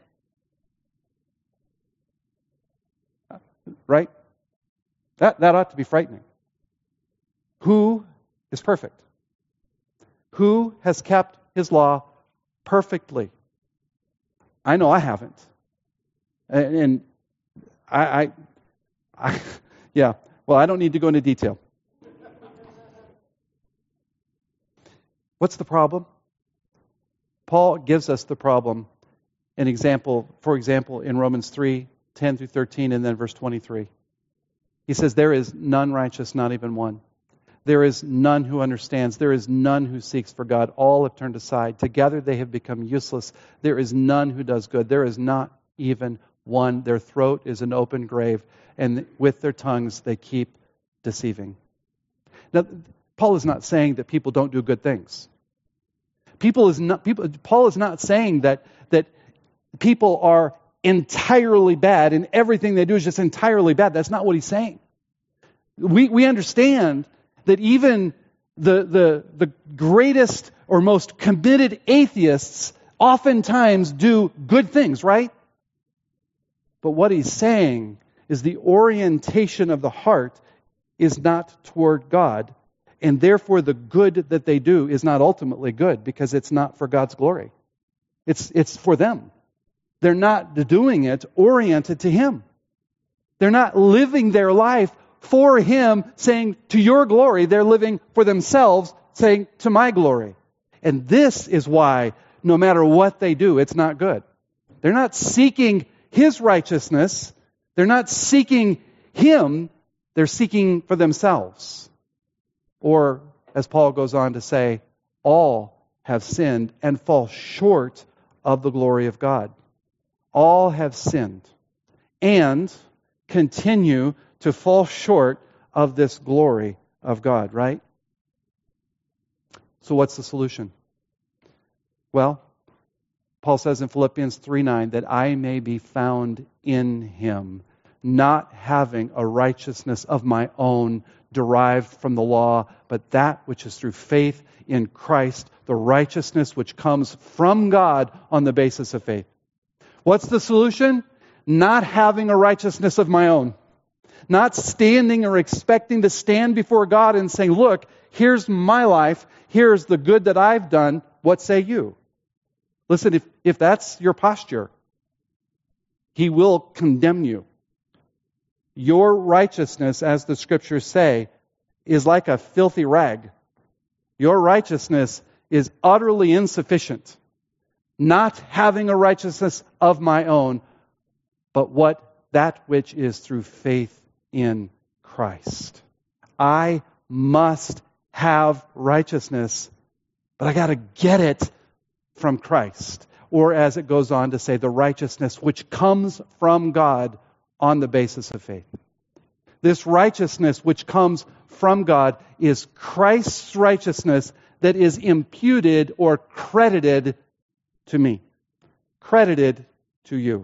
Right? That, that ought to be frightening. Who is perfect? Who has kept his law perfectly? I know I haven't. And, and I, I, I, yeah, well, I don't need to go into detail. What's the problem? Paul gives us the problem. An example, for example, in Romans three, ten through thirteen, and then verse twenty-three. He says, there is none righteous, not even one. There is none who understands. There is none who seeks for God. All have turned aside. Together they have become useless. There is none who does good. There is not even one. Their throat is an open grave, and with their tongues they keep deceiving. Now, Paul is not saying that people don't do good things. People is not, people, Paul is not saying that, that people are entirely bad and everything they do is just entirely bad. That's not what he's saying. We, we understand that even the, the, the greatest or most committed atheists oftentimes do good things, right? But what he's saying is the orientation of the heart is not toward God, and therefore the good that they do is not ultimately good because it's not for God's glory. It's, it's for them. They're not doing it oriented to Him. They're not living their life for Him, saying, to your glory. They're living for themselves, saying, to my glory. And this is why, no matter what they do, it's not good. They're not seeking His righteousness. They're not seeking Him. They're seeking for themselves. Or, as Paul goes on to say, all have sinned and fall short of the glory of God. All have sinned and continue to fall short of this glory of God, right? So what's the solution? Well, Paul says in Philippians three nine that I may be found in Him, not having a righteousness of my own derived from the law, but that which is through faith in Christ, the righteousness which comes from God on the basis of faith. What's the solution? Not having a righteousness of my own. Not standing or expecting to stand before God and saying, look, here's my life, here's the good that I've done, what say you? Listen, if, if that's your posture, He will condemn you. Your righteousness, as the Scriptures say, is like a filthy rag. Your righteousness is utterly insufficient. Not having a righteousness of my own, but what that which is through faith in Christ. I must have righteousness, but I got to get it from Christ. Or as it goes on to say, the righteousness which comes from God on the basis of faith. This righteousness which comes from God is Christ's righteousness that is imputed or credited to me. Credited to you.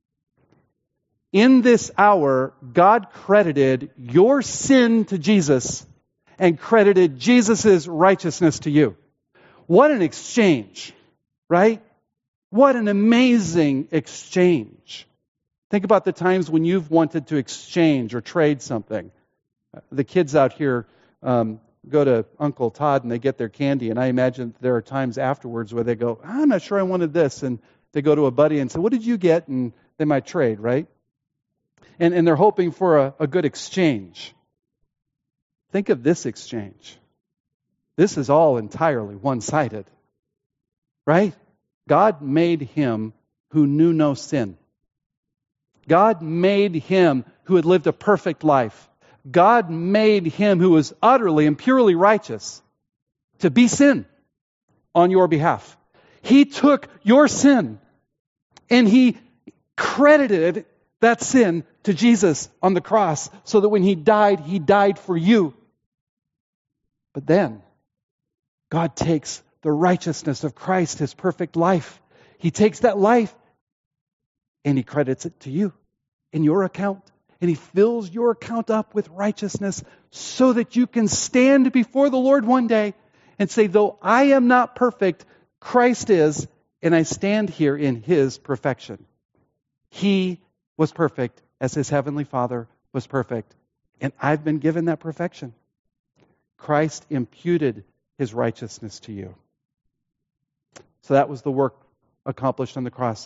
In this hour, God credited your sin to Jesus and credited Jesus' righteousness to you. What an exchange, right? What an amazing exchange. Think about the times when you've wanted to exchange or trade something. The kids out here um, go to Uncle Todd and they get their candy, and I imagine there are times afterwards where they go, I'm not sure I wanted this, and they go to a buddy and say, what did you get? And they might trade, right? And, and they're hoping for a, a good exchange. Think of this exchange. This is all entirely one-sided, right? God made Him who knew no sin. God made Him who had lived a perfect life. God made Him who was utterly and purely righteous to be sin on your behalf. He took your sin and He credited that sin to Jesus on the cross so that when He died, He died for you. But then, God takes the righteousness of Christ, His perfect life. He takes that life and He credits it to you in your account. And He fills your account up with righteousness so that you can stand before the Lord one day and say, though I am not perfect, Christ is, and I stand here in His perfection. He was perfect as His heavenly Father was perfect. And I've been given that perfection. Christ imputed His righteousness to you. So that was the work accomplished on the cross.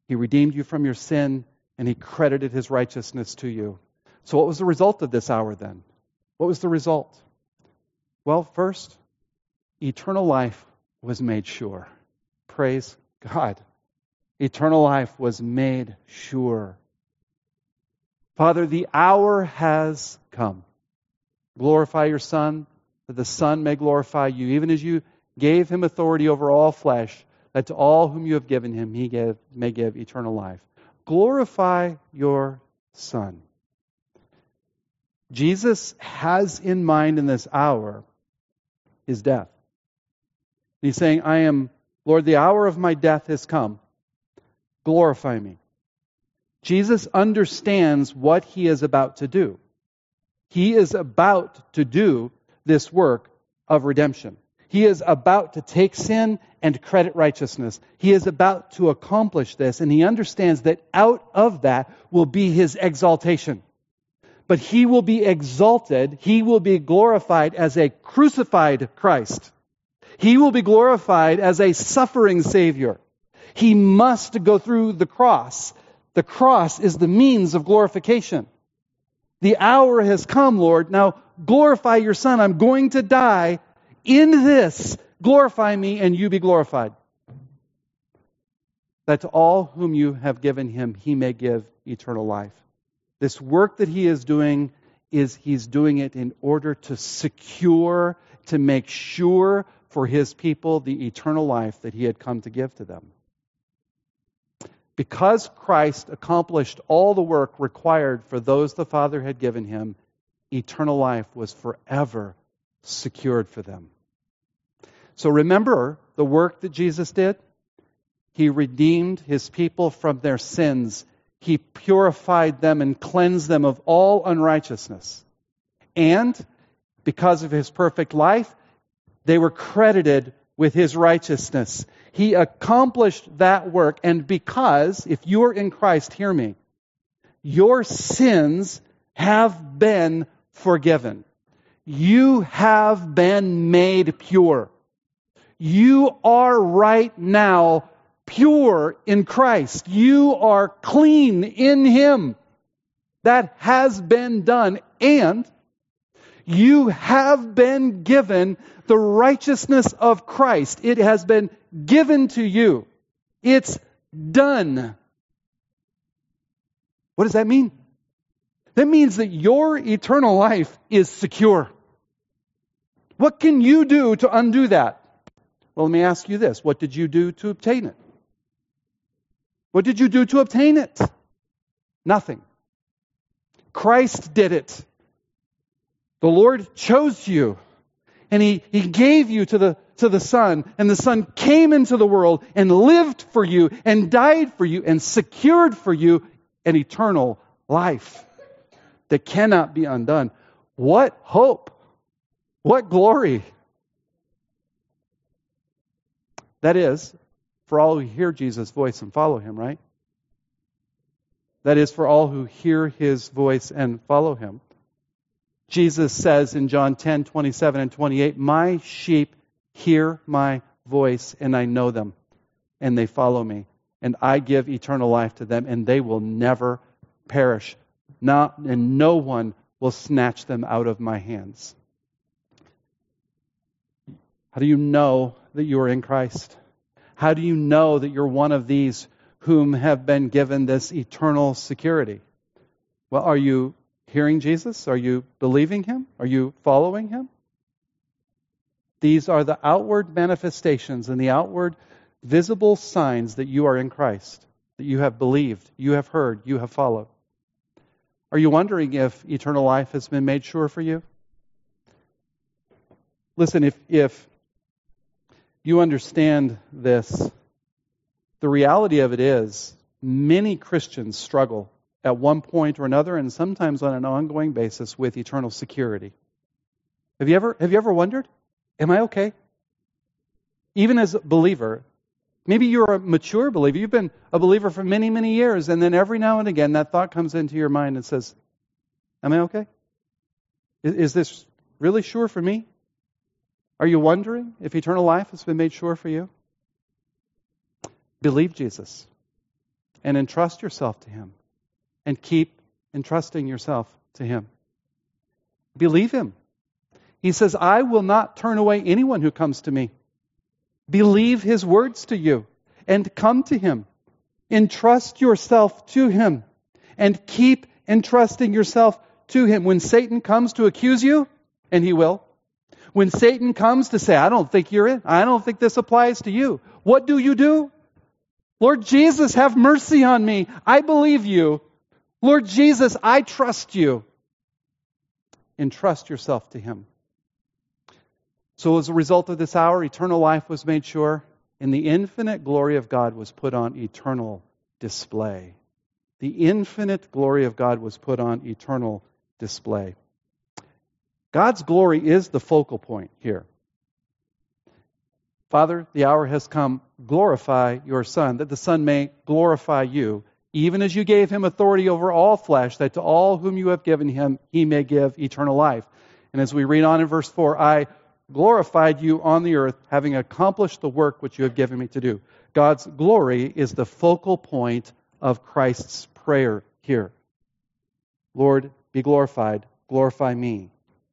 He redeemed you from your sin, and He credited His righteousness to you. So what was the result of this hour then? What was the result? Well, first, eternal life was made sure. Praise God. Eternal life was made sure. Father, the hour has come. Glorify your Son, that the Son may glorify you, even as you gave Him authority over all flesh, that to all whom you have given Him, He gave, may give eternal life. Glorify your Son. Jesus has in mind in this hour His death. He's saying, I am, Lord, the hour of my death has come. Glorify me. Jesus understands what He is about to do. He is about to do this work of redemption. He is about to take sin and credit righteousness. He is about to accomplish this, and He understands that out of that will be His exaltation. But He will be exalted, He will be glorified as a crucified Christ. He will be glorified as a suffering Savior. He must go through the cross. The cross is the means of glorification. The hour has come, Lord. Now glorify your Son. I'm going to die. In this, glorify me and you be glorified. That to all whom you have given Him, He may give eternal life. This work that He is doing is He's doing it in order to secure, to make sure for His people the eternal life that He had come to give to them. Because Christ accomplished all the work required for those the Father had given Him, eternal life was forever secured for them. So remember the work that Jesus did. He redeemed His people from their sins. He purified them and cleansed them of all unrighteousness. And because of His perfect life, they were credited with His righteousness. He accomplished that work, and because, if you are in Christ, hear me, your sins have been forgiven. You have been made pure. You are right now pure in Christ. You are clean in Him. That has been done, and you have been given the righteousness of Christ. It has been given to you. It's done. What does that mean? That means that your eternal life is secure. What can you do to undo that? Well, let me ask you this. What did you do to obtain it? What did you do to obtain it? Nothing. Christ did it. The Lord chose you. And he, he gave you to the, to the Son. And the Son came into the world and lived for you and died for you and secured for you an eternal life that cannot be undone. What hope! What glory! That is, for all who hear Jesus' voice and follow Him, right? That is, for all who hear His voice and follow Him. Jesus says in John ten, twenty-seven and twenty-eight, my sheep hear my voice, and I know them, and they follow me. And I give eternal life to them, and they will never perish. Not, and no one will snatch them out of my hands. How do you know that you are in Christ? How do you know that you're one of these whom have been given this eternal security? Well, are you hearing Jesus? Are you believing Him? Are you following Him? These are the outward manifestations and the outward visible signs that you are in Christ, that you have believed, you have heard, you have followed. Are you wondering if eternal life has been made sure for you? Listen, if, if you understand this, the reality of it is many Christians struggle at one point or another, and sometimes on an ongoing basis, with eternal security. Have you ever have you ever wondered, am I okay? Even as a believer, maybe you're a mature believer, you've been a believer for many, many years, and then every now and again that thought comes into your mind and says, am I okay? Is, is this really sure for me? Are you wondering if eternal life has been made sure for you? Believe Jesus. and entrust yourself to Him. And keep entrusting yourself to Him. Believe Him. He says, I will not turn away anyone who comes to me. Believe His words to you and come to Him. Entrust yourself to Him and keep entrusting yourself to Him. When Satan comes to accuse you, and he will, when Satan comes to say, I don't think you're in, I don't think this applies to you, what do you do? Lord Jesus, have mercy on me. I believe you. Lord Jesus, I trust you. Entrust yourself to Him. So as a result of this hour, eternal life was made sure, and the infinite glory of God was put on eternal display. The infinite glory of God was put on eternal display. God's glory is the focal point here. Father, the hour has come. Glorify your Son, that the Son may glorify you, even as you gave Him authority over all flesh, that to all whom you have given Him, He may give eternal life. And as we read on in verse four, I glorified you on the earth, having accomplished the work which you have given me to do. God's glory is the focal point of Christ's prayer here. Lord, be glorified. Glorify me.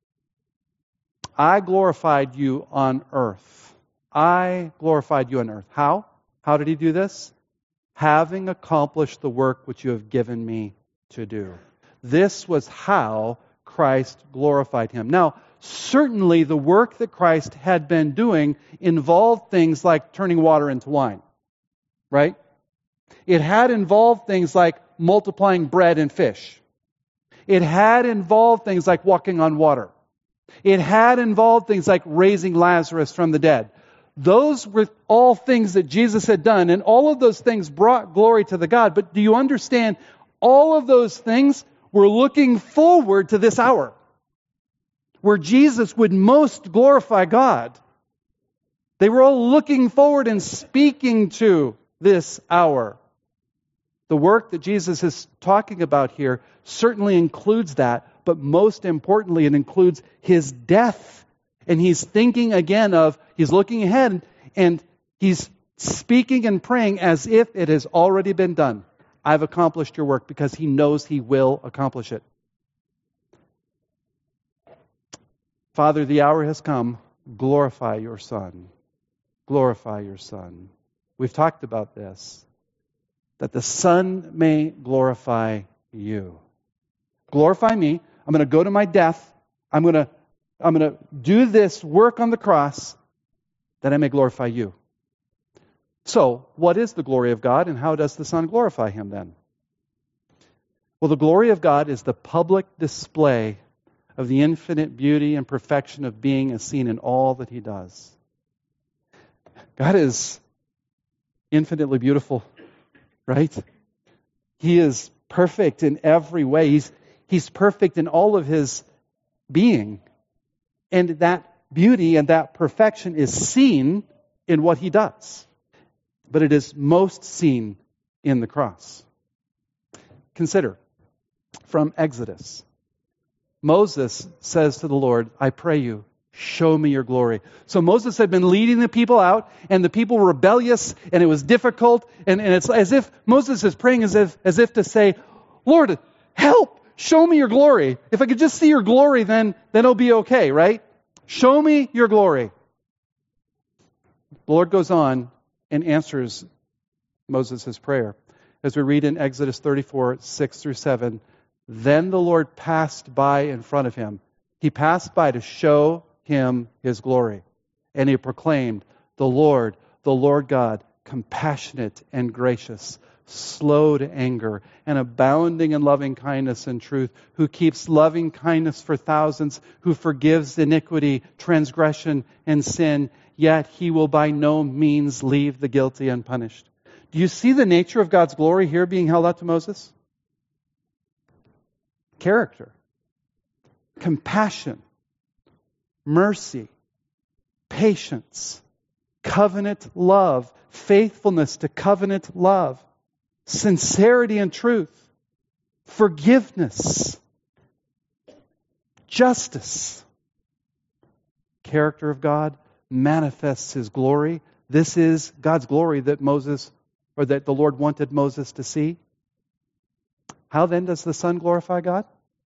I glorified you on earth. I glorified you on earth. How? How did He do this? Having accomplished the work which you have given me to do. This was how Christ glorified Him. Now, certainly the work that Christ had been doing involved things like turning water into wine. Right? It had involved things like multiplying bread and fish. It had involved things like walking on water. It had involved things like raising Lazarus from the dead. Those were all things that Jesus had done, and all of those things brought glory to the God. But do you understand, all of those things were looking forward to this hour, where Jesus would most glorify God. They were all looking forward and speaking to this hour. The work that Jesus is talking about here certainly includes that, but most importantly, it includes His death. And He's thinking again of, He's looking ahead, and He's speaking and praying as if it has already been done. I've accomplished your work, because He knows He will accomplish it. Father, the hour has come. Glorify your Son. Glorify your Son. We've talked about this. That the Son may glorify you. Glorify me. I'm going to go to my death. I'm going to, I'm going to do this work on the cross that I may glorify you. So, what is the glory of God, and how does the Son glorify Him then? Well, the glory of God is the public display of the infinite beauty and perfection of being as seen in all that He does. God is infinitely beautiful, right? He is perfect in every way. He's, he's perfect in all of His being. And that beauty and that perfection is seen in what He does. But it is most seen in the cross. Consider, from Exodus, Moses says to the Lord, I pray you, show me your glory. So Moses had been leading the people out, and the people were rebellious, and it was difficult, and, and it's as if Moses is praying as if, as if to say, Lord, help, show me your glory. If I could just see your glory, then, then it'll be okay, right? Show me your glory. The Lord goes on and answers Moses' prayer. As we read in Exodus thirty-four, six through seven, then the Lord passed by in front of him. He passed by to show him His glory. And He proclaimed, the Lord, the Lord God, compassionate and gracious, slow to anger, and abounding in loving kindness and truth, who keeps loving kindness for thousands, who forgives iniquity, transgression, and sin, yet He will by no means leave the guilty unpunished. Do you see the nature of God's glory here being held out to Moses? Character, compassion, mercy, patience, covenant love, faithfulness to covenant love, sincerity and truth, forgiveness, justice. Character of God manifests His glory. This is God's glory that Moses or that the Lord wanted Moses to see. How then does the Son glorify God?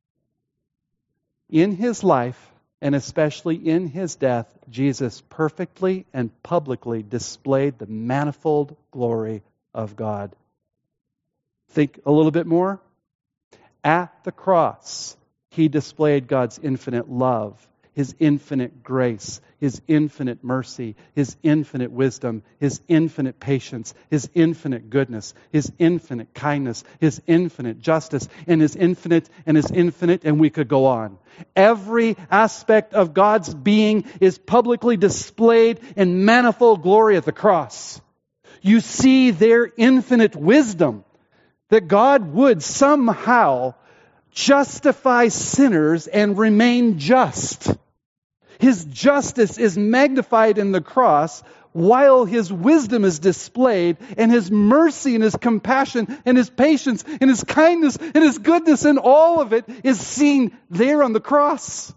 In his life, and especially in his death, Jesus perfectly and publicly displayed the manifold glory of God. Think a little bit more. At the cross, he displayed God's infinite love, his infinite grace, his infinite mercy, his infinite wisdom, his infinite patience, his infinite goodness, his infinite kindness, his infinite justice, and his infinite and his infinite, and we could go on. Every aspect of God's being is publicly displayed in manifold glory at the cross. You see their infinite wisdom, that God would somehow justify sinners and remain just. His justice is magnified in the cross while his wisdom is displayed, and his mercy and his compassion and his patience and his kindness and his goodness, and all of it is seen there on the cross.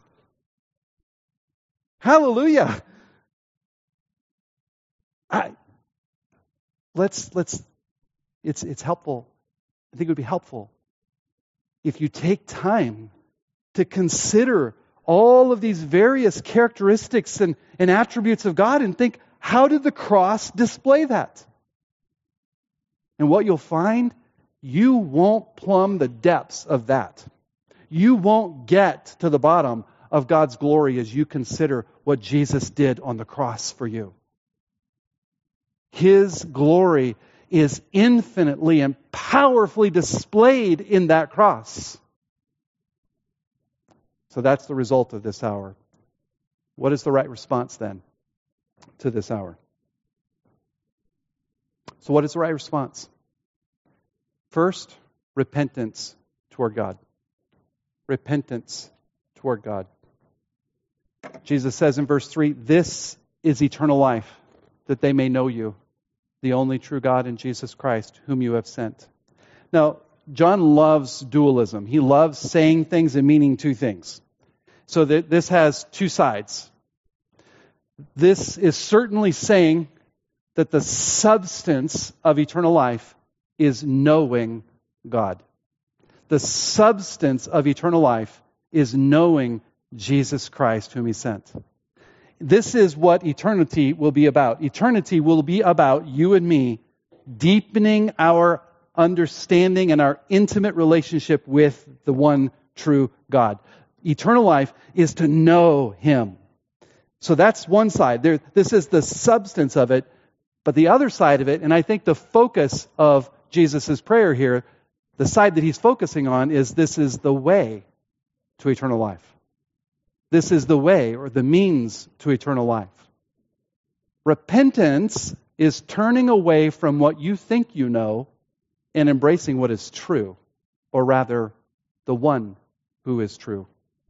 Hallelujah. I, let's, let's, it's, it's helpful. I think it would be helpful if you take time to consider all of these various characteristics and, and attributes of God and think, how did the cross display that? And what you'll find, you won't plumb the depths of that. You won't get to the bottom of God's glory as you consider what Jesus did on the cross for you. His glory is infinitely and powerfully displayed in that cross. So that's the result of this hour. What is the right response then to this hour? So what is the right response? First, repentance toward God. Repentance toward God. Jesus says in verse three, "This is eternal life, that they may know you, the only true God, and Jesus Christ, whom you have sent." Now, John loves dualism. He loves saying things and meaning two things. So that this has two sides. This is certainly saying that the substance of eternal life is knowing God. The substance of eternal life is knowing Jesus Christ, whom he sent. This is what eternity will be about. Eternity will be about you and me deepening our understanding and our intimate relationship with the one true God. Eternal life is to know him. So that's one side. There, this is the substance of it. But the other side of it, and I think the focus of Jesus' prayer here, the side that he's focusing on is this is the way to eternal life. This is the way or the means to eternal life. Repentance is turning away from what you think you know and embracing what is true, or rather, the one who is true.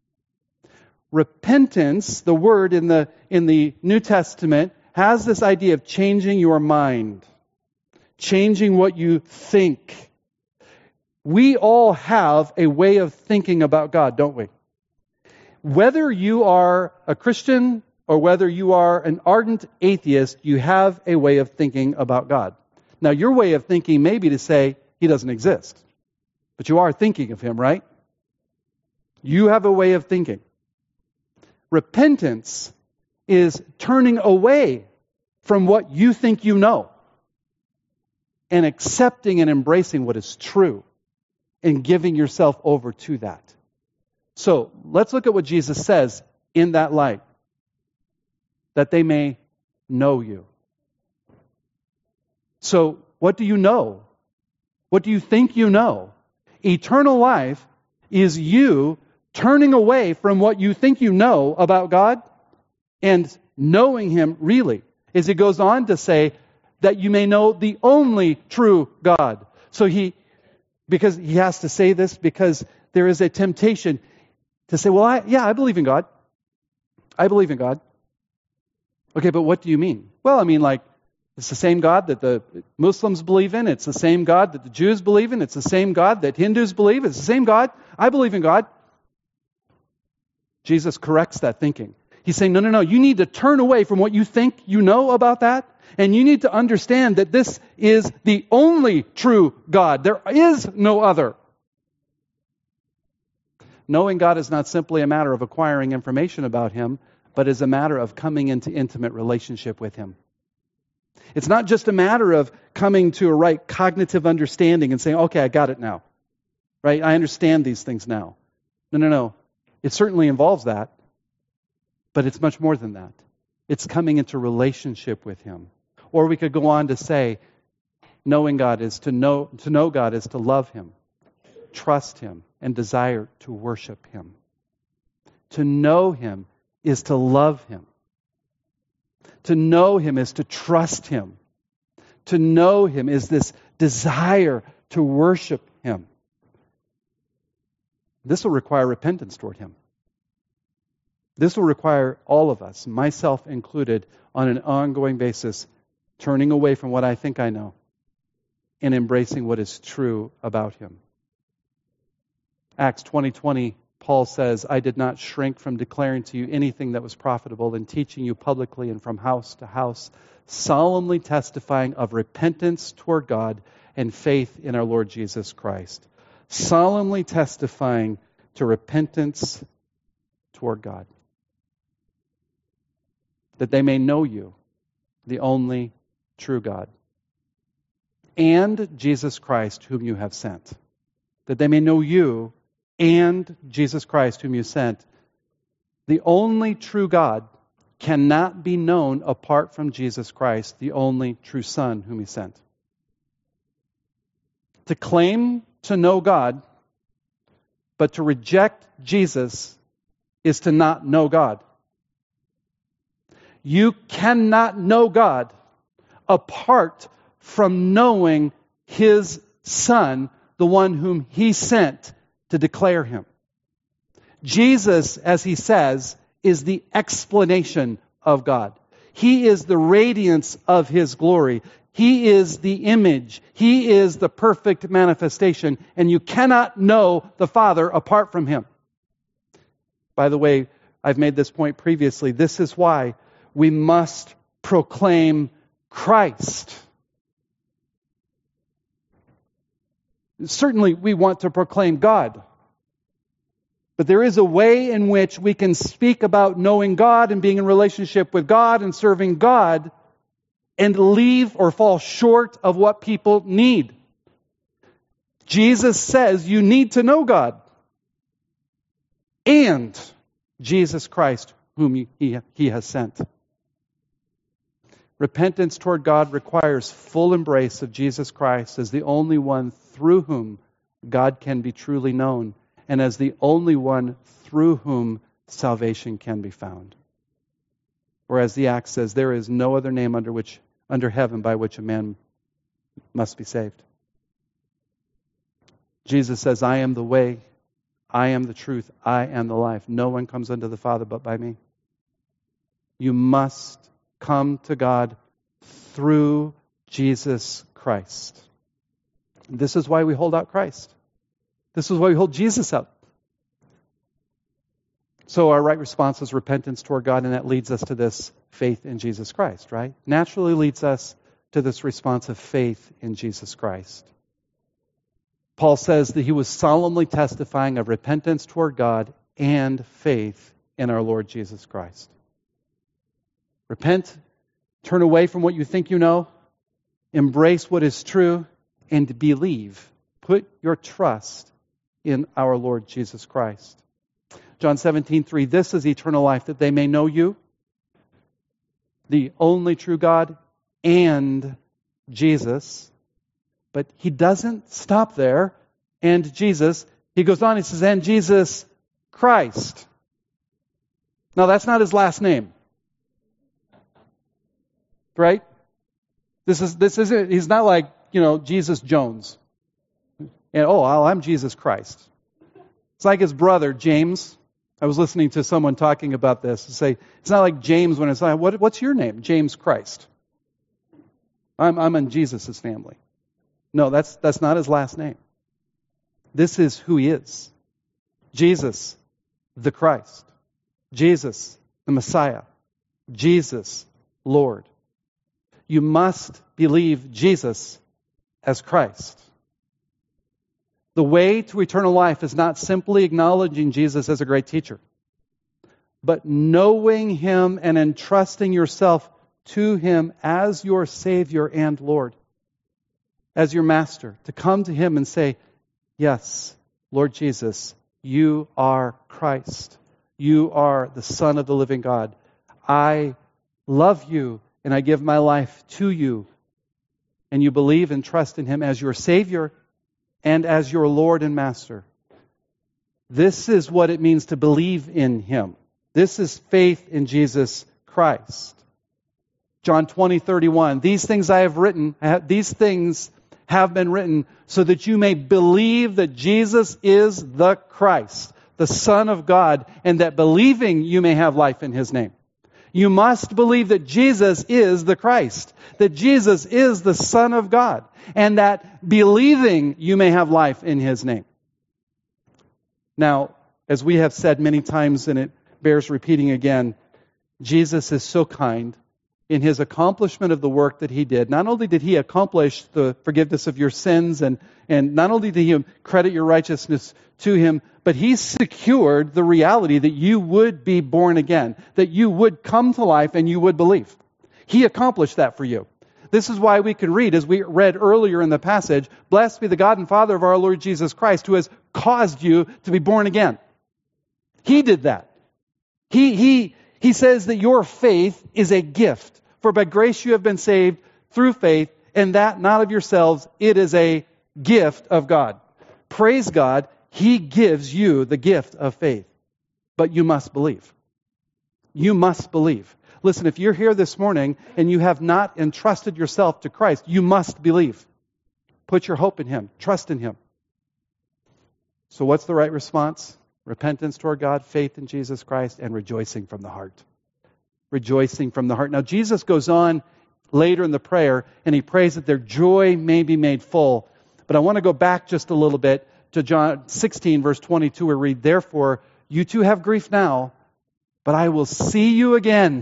Repentance, the word in the in the New Testament, has this idea of changing your mind, changing what you think. We all have a way of thinking about God, don't we? Whether you are a Christian or whether you are an ardent atheist, you have a way of thinking about God. Now, your way of thinking may be to say he doesn't exist, but you are thinking of him, right? You have a way of thinking. Repentance is turning away from what you think you know and accepting and embracing what is true and giving yourself over to that. So let's look at what Jesus says in that light. That they may know you. So what do you know? What do you think you know? Eternal life is you turning away from what you think you know about God and knowing him really. As he goes on to say that you may know the only true God. So he, because he has to say this because there is a temptation to say, well, I, yeah, I believe in God. I believe in God. Okay, but what do you mean? Well, I mean, like, it's the same God that the Muslims believe in. It's the same God that the Jews believe in. It's the same God that Hindus believe. It's the same God. I believe in God. Jesus corrects that thinking. He's saying, no, no, no, you need to turn away from what you think you know about that And you need to understand that this is the only true God. There is no other. Knowing God is not simply a matter of acquiring information about Him, but is a matter of coming into intimate relationship with Him. It's not just a matter of coming to a right cognitive understanding and saying, okay, I got it now. Right? I understand these things now. No, no, no. It certainly involves that, but it's much more than that. It's coming into relationship with Him. Or we could go on to say, knowing God is to know, to know God is to love Him, trust Him, and desire to worship Him. To know Him is to love Him. To know Him is to trust Him. To know Him is this desire to worship Him. This will require repentance toward Him. This will require all of us, myself included, on an ongoing basis, turning away from what I think I know and embracing what is true about Him. Acts twenty twenty, Paul says, I did not shrink from declaring to you anything that was profitable and teaching you publicly and from house to house, solemnly testifying of repentance toward God and faith in our Lord Jesus Christ. Solemnly testifying to repentance toward God. That they may know you, the only true God, and Jesus Christ whom you have sent. That they may know you and Jesus Christ whom you sent. The only true God cannot be known apart from Jesus Christ, the only true Son whom He sent. To claim to know God, but to reject Jesus is to not know God. You cannot know God apart from knowing His Son, the one whom He sent to declare Him. Jesus, as He says, is the explanation of God. He is the radiance of His glory. He is the image. He is the perfect manifestation. And you cannot know the Father apart from Him. By the way, I've made this point previously. This is why we must proclaim Christ. Certainly, we want to proclaim God. But there is a way in which we can speak about knowing God and being in relationship with God and serving God and leave or fall short of what people need. Jesus says you need to know God and Jesus Christ whom he, he has sent. Repentance toward God requires full embrace of Jesus Christ as the only one through whom God can be truly known and as the only one through whom salvation can be found. Or as the Acts says, there is no other name under which under heaven by which a man must be saved. Jesus says, I am the way, I am the truth, I am the life. No one comes unto the Father but by me. You must come to God through Jesus Christ. This is why we hold out Christ. This is why we hold Jesus up. So our right response is repentance toward God, and that leads us to this faith in Jesus Christ, right? Naturally leads us to this response of faith in Jesus Christ. Paul says that he was solemnly testifying of repentance toward God and faith in our Lord Jesus Christ. Repent, turn away from what you think you know, embrace what is true, and believe. Put your trust in our Lord Jesus Christ. John seventeen three, this is eternal life, that they may know you, the only true God, and Jesus. But he doesn't stop there. And Jesus, he goes on, he says, and Jesus Christ. Now that's not his last name. Right? This is this isn't he's not like, you know, Jesus Jones. And oh, I'm Jesus Christ. It's like his brother, James. I was listening to someone talking about this. Say, it's not like James when it's like, what, what's your name? James Christ. I'm, I'm in Jesus' family. No, that's, that's not his last name. This is who he is. Jesus, the Christ. Jesus, the Messiah. Jesus, Lord. You must believe Jesus as Christ. The way to eternal life is not simply acknowledging Jesus as a great teacher, but knowing Him and entrusting yourself to Him as your Savior and Lord, as your Master, to come to Him and say, yes, Lord Jesus, you are Christ. You are the Son of the living God. I love you and I give my life to you. And you believe and trust in Him as your Savior and as your Lord and Master. This is what it means to believe in Him. This is faith in Jesus Christ. John twenty, thirty-one. These things I have written, these things have been written so that you may believe that Jesus is the Christ, the Son of God, and that believing you may have life in His name. You must believe that Jesus is the Christ, that Jesus is the Son of God, and that believing you may have life in His name. Now, as we have said many times, and it bears repeating again, Jesus is so kind in His accomplishment of the work that He did. Not only did He accomplish the forgiveness of your sins, and, and not only did He credit your righteousness to Him, but He secured the reality that you would be born again, that you would come to life and you would believe. He accomplished that for you. This is why we can read, as we read earlier in the passage, blessed be the God and Father of our Lord Jesus Christ, who has caused you to be born again. He did that. He, he, he says that your faith is a gift. For by grace you have been saved through faith, and that not of yourselves, it is a gift of God. Praise God, He gives you the gift of faith. But you must believe. You must believe. Listen, if you're here this morning and you have not entrusted yourself to Christ, you must believe. Put your hope in Him. Trust in Him. So what's the right response? Repentance toward God, faith in Jesus Christ, and rejoicing from the heart. Rejoicing from the heart. Now, Jesus goes on later in the prayer, and He prays that their joy may be made full. But I want to go back just a little bit to John sixteen, verse twenty-two, where we read, therefore, you too have grief now, but I will see you again.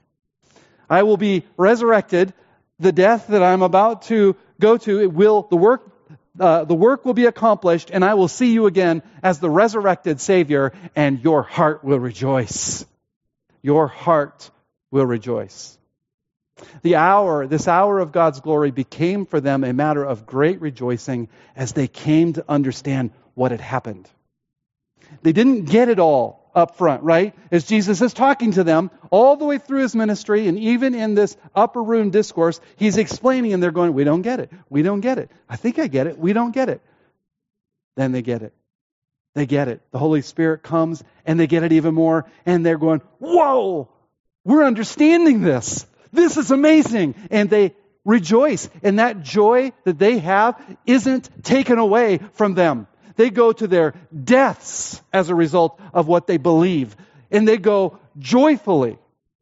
I will be resurrected. The death that I'm about to go to, it will, the work Uh, the work will be accomplished, and I will see you again as the resurrected Savior, and your heart will rejoice. Your heart will rejoice. The hour, this hour of God's glory became for them a matter of great rejoicing as they came to understand what had happened. They didn't get it all up front, right? As Jesus is talking to them all the way through His ministry, and even in this upper room discourse, He's explaining, and they're going, we don't get it. We don't get it. I think I get it. We don't get it. Then they get it. They get it. The Holy Spirit comes, and they get it even more, and they're going, whoa, we're understanding this. This is amazing. And they rejoice. And that joy that they have isn't taken away from them. They go to their deaths as a result of what they believe. And they go joyfully.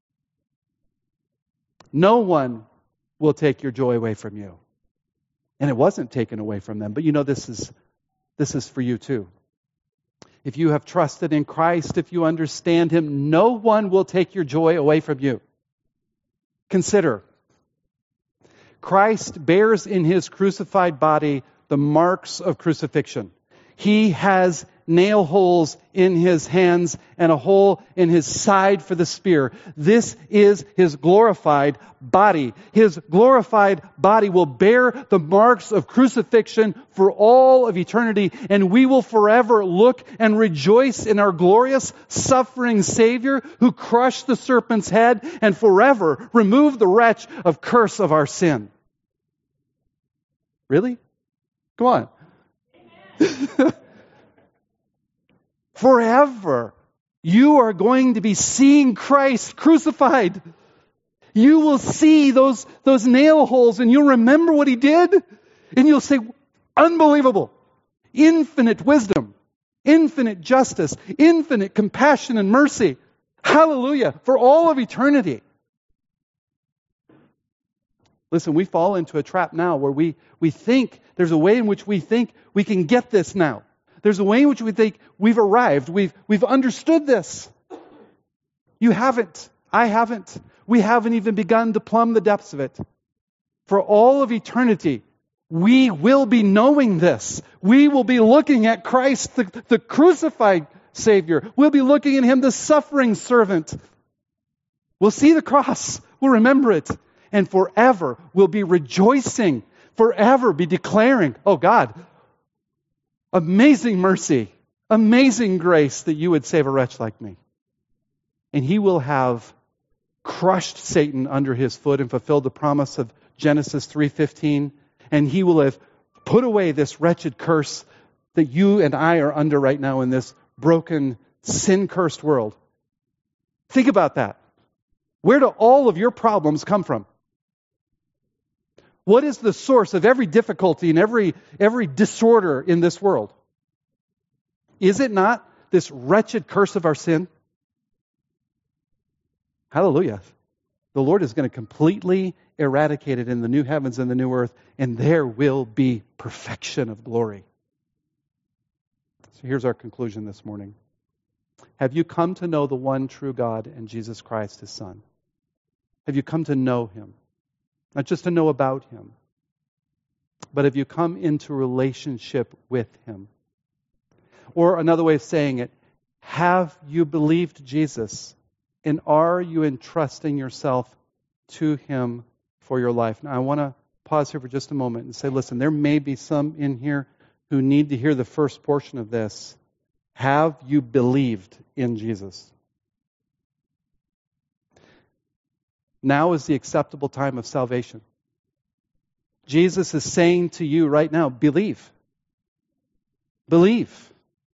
No one will take your joy away from you. And it wasn't taken away from them. But you know, this is, this is for you too. If you have trusted in Christ, if you understand Him, no one will take your joy away from you. Consider, Christ bears in His crucified body the marks of crucifixion. He has nail holes in His hands and a hole in His side for the spear. This is His glorified body. His glorified body will bear the marks of crucifixion for all of eternity, and we will forever look and rejoice in our glorious suffering Savior who crushed the serpent's head and forever removed the wretch of curse of our sin. Really? Come on. Forever, you are going to be seeing Christ crucified. You will see those, those nail holes, and you'll remember what He did, and you'll say, unbelievable. Infinite wisdom, infinite justice, infinite compassion and mercy. Hallelujah, for all of eternity. Listen, we fall into a trap now where we, we think, there's a way in which we think we can get this now. There's a way in which we think we've arrived, we've, we've understood this. You haven't. I haven't. We haven't even begun to plumb the depths of it. For all of eternity, we will be knowing this. We will be looking at Christ, the, the crucified Savior. We'll be looking at Him, the suffering servant. We'll see the cross. We'll remember it. And forever we'll be rejoicing. Forever be declaring, oh God, amazing mercy, amazing grace that you would save a wretch like me. And He will have crushed Satan under His foot and fulfilled the promise of Genesis three fifteen. And He will have put away this wretched curse that you and I are under right now in this broken, sin-cursed world. Think about that. Where do all of your problems come from? What is the source of every difficulty and every, every disorder in this world? Is it not this wretched curse of our sin? Hallelujah. The Lord is going to completely eradicate it in the new heavens and the new earth, and there will be perfection of glory. So here's our conclusion this morning. Have you come to know the one true God and Jesus Christ, His Son? Have you come to know Him? Not just to know about Him, but have you come into relationship with Him? Or another way of saying it, have you believed Jesus? And are you entrusting yourself to Him for your life? Now, I want to pause here for just a moment and say, listen, there may be some in here who need to hear the first portion of this. Have you believed in Jesus? Now is the acceptable time of salvation. Jesus is saying to you right now, believe. Believe.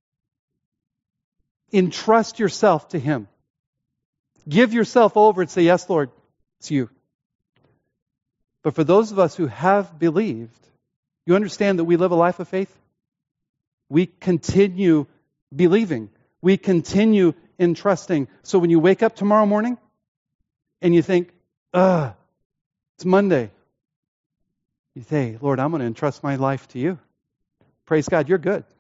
Entrust yourself to Him. Give yourself over and say, yes, Lord, it's you. But for those of us who have believed, you understand that we live a life of faith? We continue believing. We continue entrusting. So when you wake up tomorrow morning and you think, ugh, it's Monday, you say, Lord, I'm going to entrust my life to you. Praise God, you're good.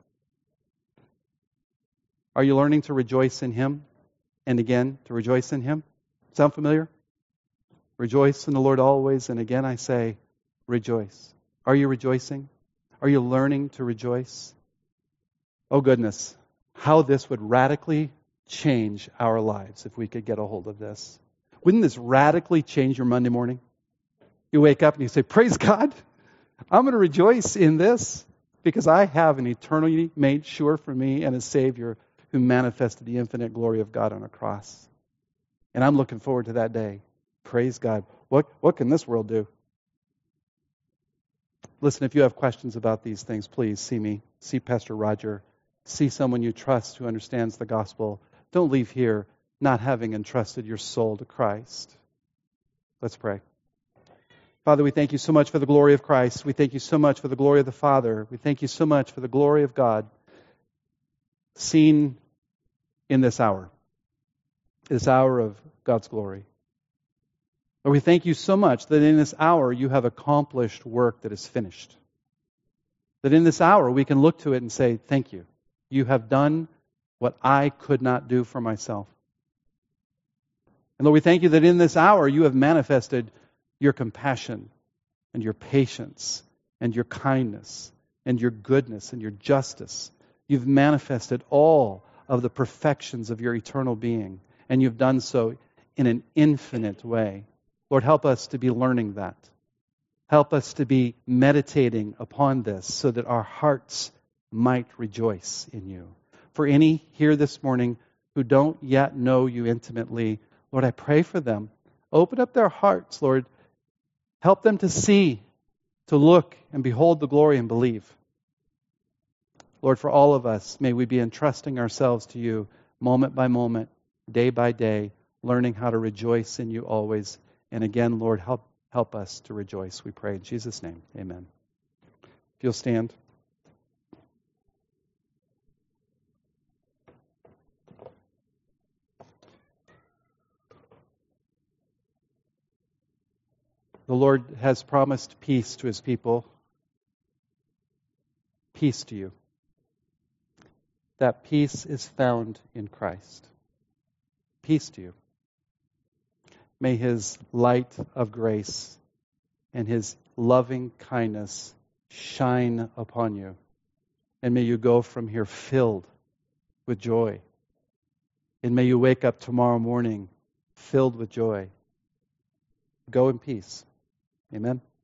Are you learning to rejoice in Him? And again, to rejoice in Him? Sound familiar? Rejoice in the Lord always. And again, I say, rejoice. Are you rejoicing? Are you learning to rejoice? Oh goodness, how this would radically change our lives if we could get a hold of this. Wouldn't this radically change your Monday morning? You wake up and you say, praise God, I'm going to rejoice in this because I have an eternity made sure for me and a Savior who manifested the infinite glory of God on a cross. And I'm looking forward to that day. Praise God. What, what can this world do? Listen, if you have questions about these things, please see me. See Pastor Roger. See someone you trust who understands the gospel. Don't leave here not having entrusted your soul to Christ. Let's pray. Father, we thank you so much for the glory of Christ. We thank you so much for the glory of the Father. We thank you so much for the glory of God seen in this hour, this hour of God's glory. Lord, we thank you so much that in this hour you have accomplished work that is finished. That in this hour we can look to it and say, thank you. You have done what I could not do for myself. And Lord, we thank you that in this hour you have manifested your compassion and your patience and your kindness and your goodness and your justice. You've manifested all of the perfections of your eternal being, and you've done so in an infinite way. Lord, help us to be learning that. Help us to be meditating upon this so that our hearts might rejoice in you. For any here this morning who don't yet know you intimately, Lord, I pray for them. Open up their hearts, Lord. Help them to see, to look and behold the glory and believe. Lord, for all of us, may we be entrusting ourselves to you moment by moment, day by day, learning how to rejoice in you always. And again, Lord, help help us to rejoice, we pray in Jesus' name. Amen. If you'll stand. The Lord has promised peace to His people. Peace to you. That peace is found in Christ. Peace to you. May His light of grace and His loving kindness shine upon you. And may you go from here filled with joy. And may you wake up tomorrow morning filled with joy. Go in peace. Amen.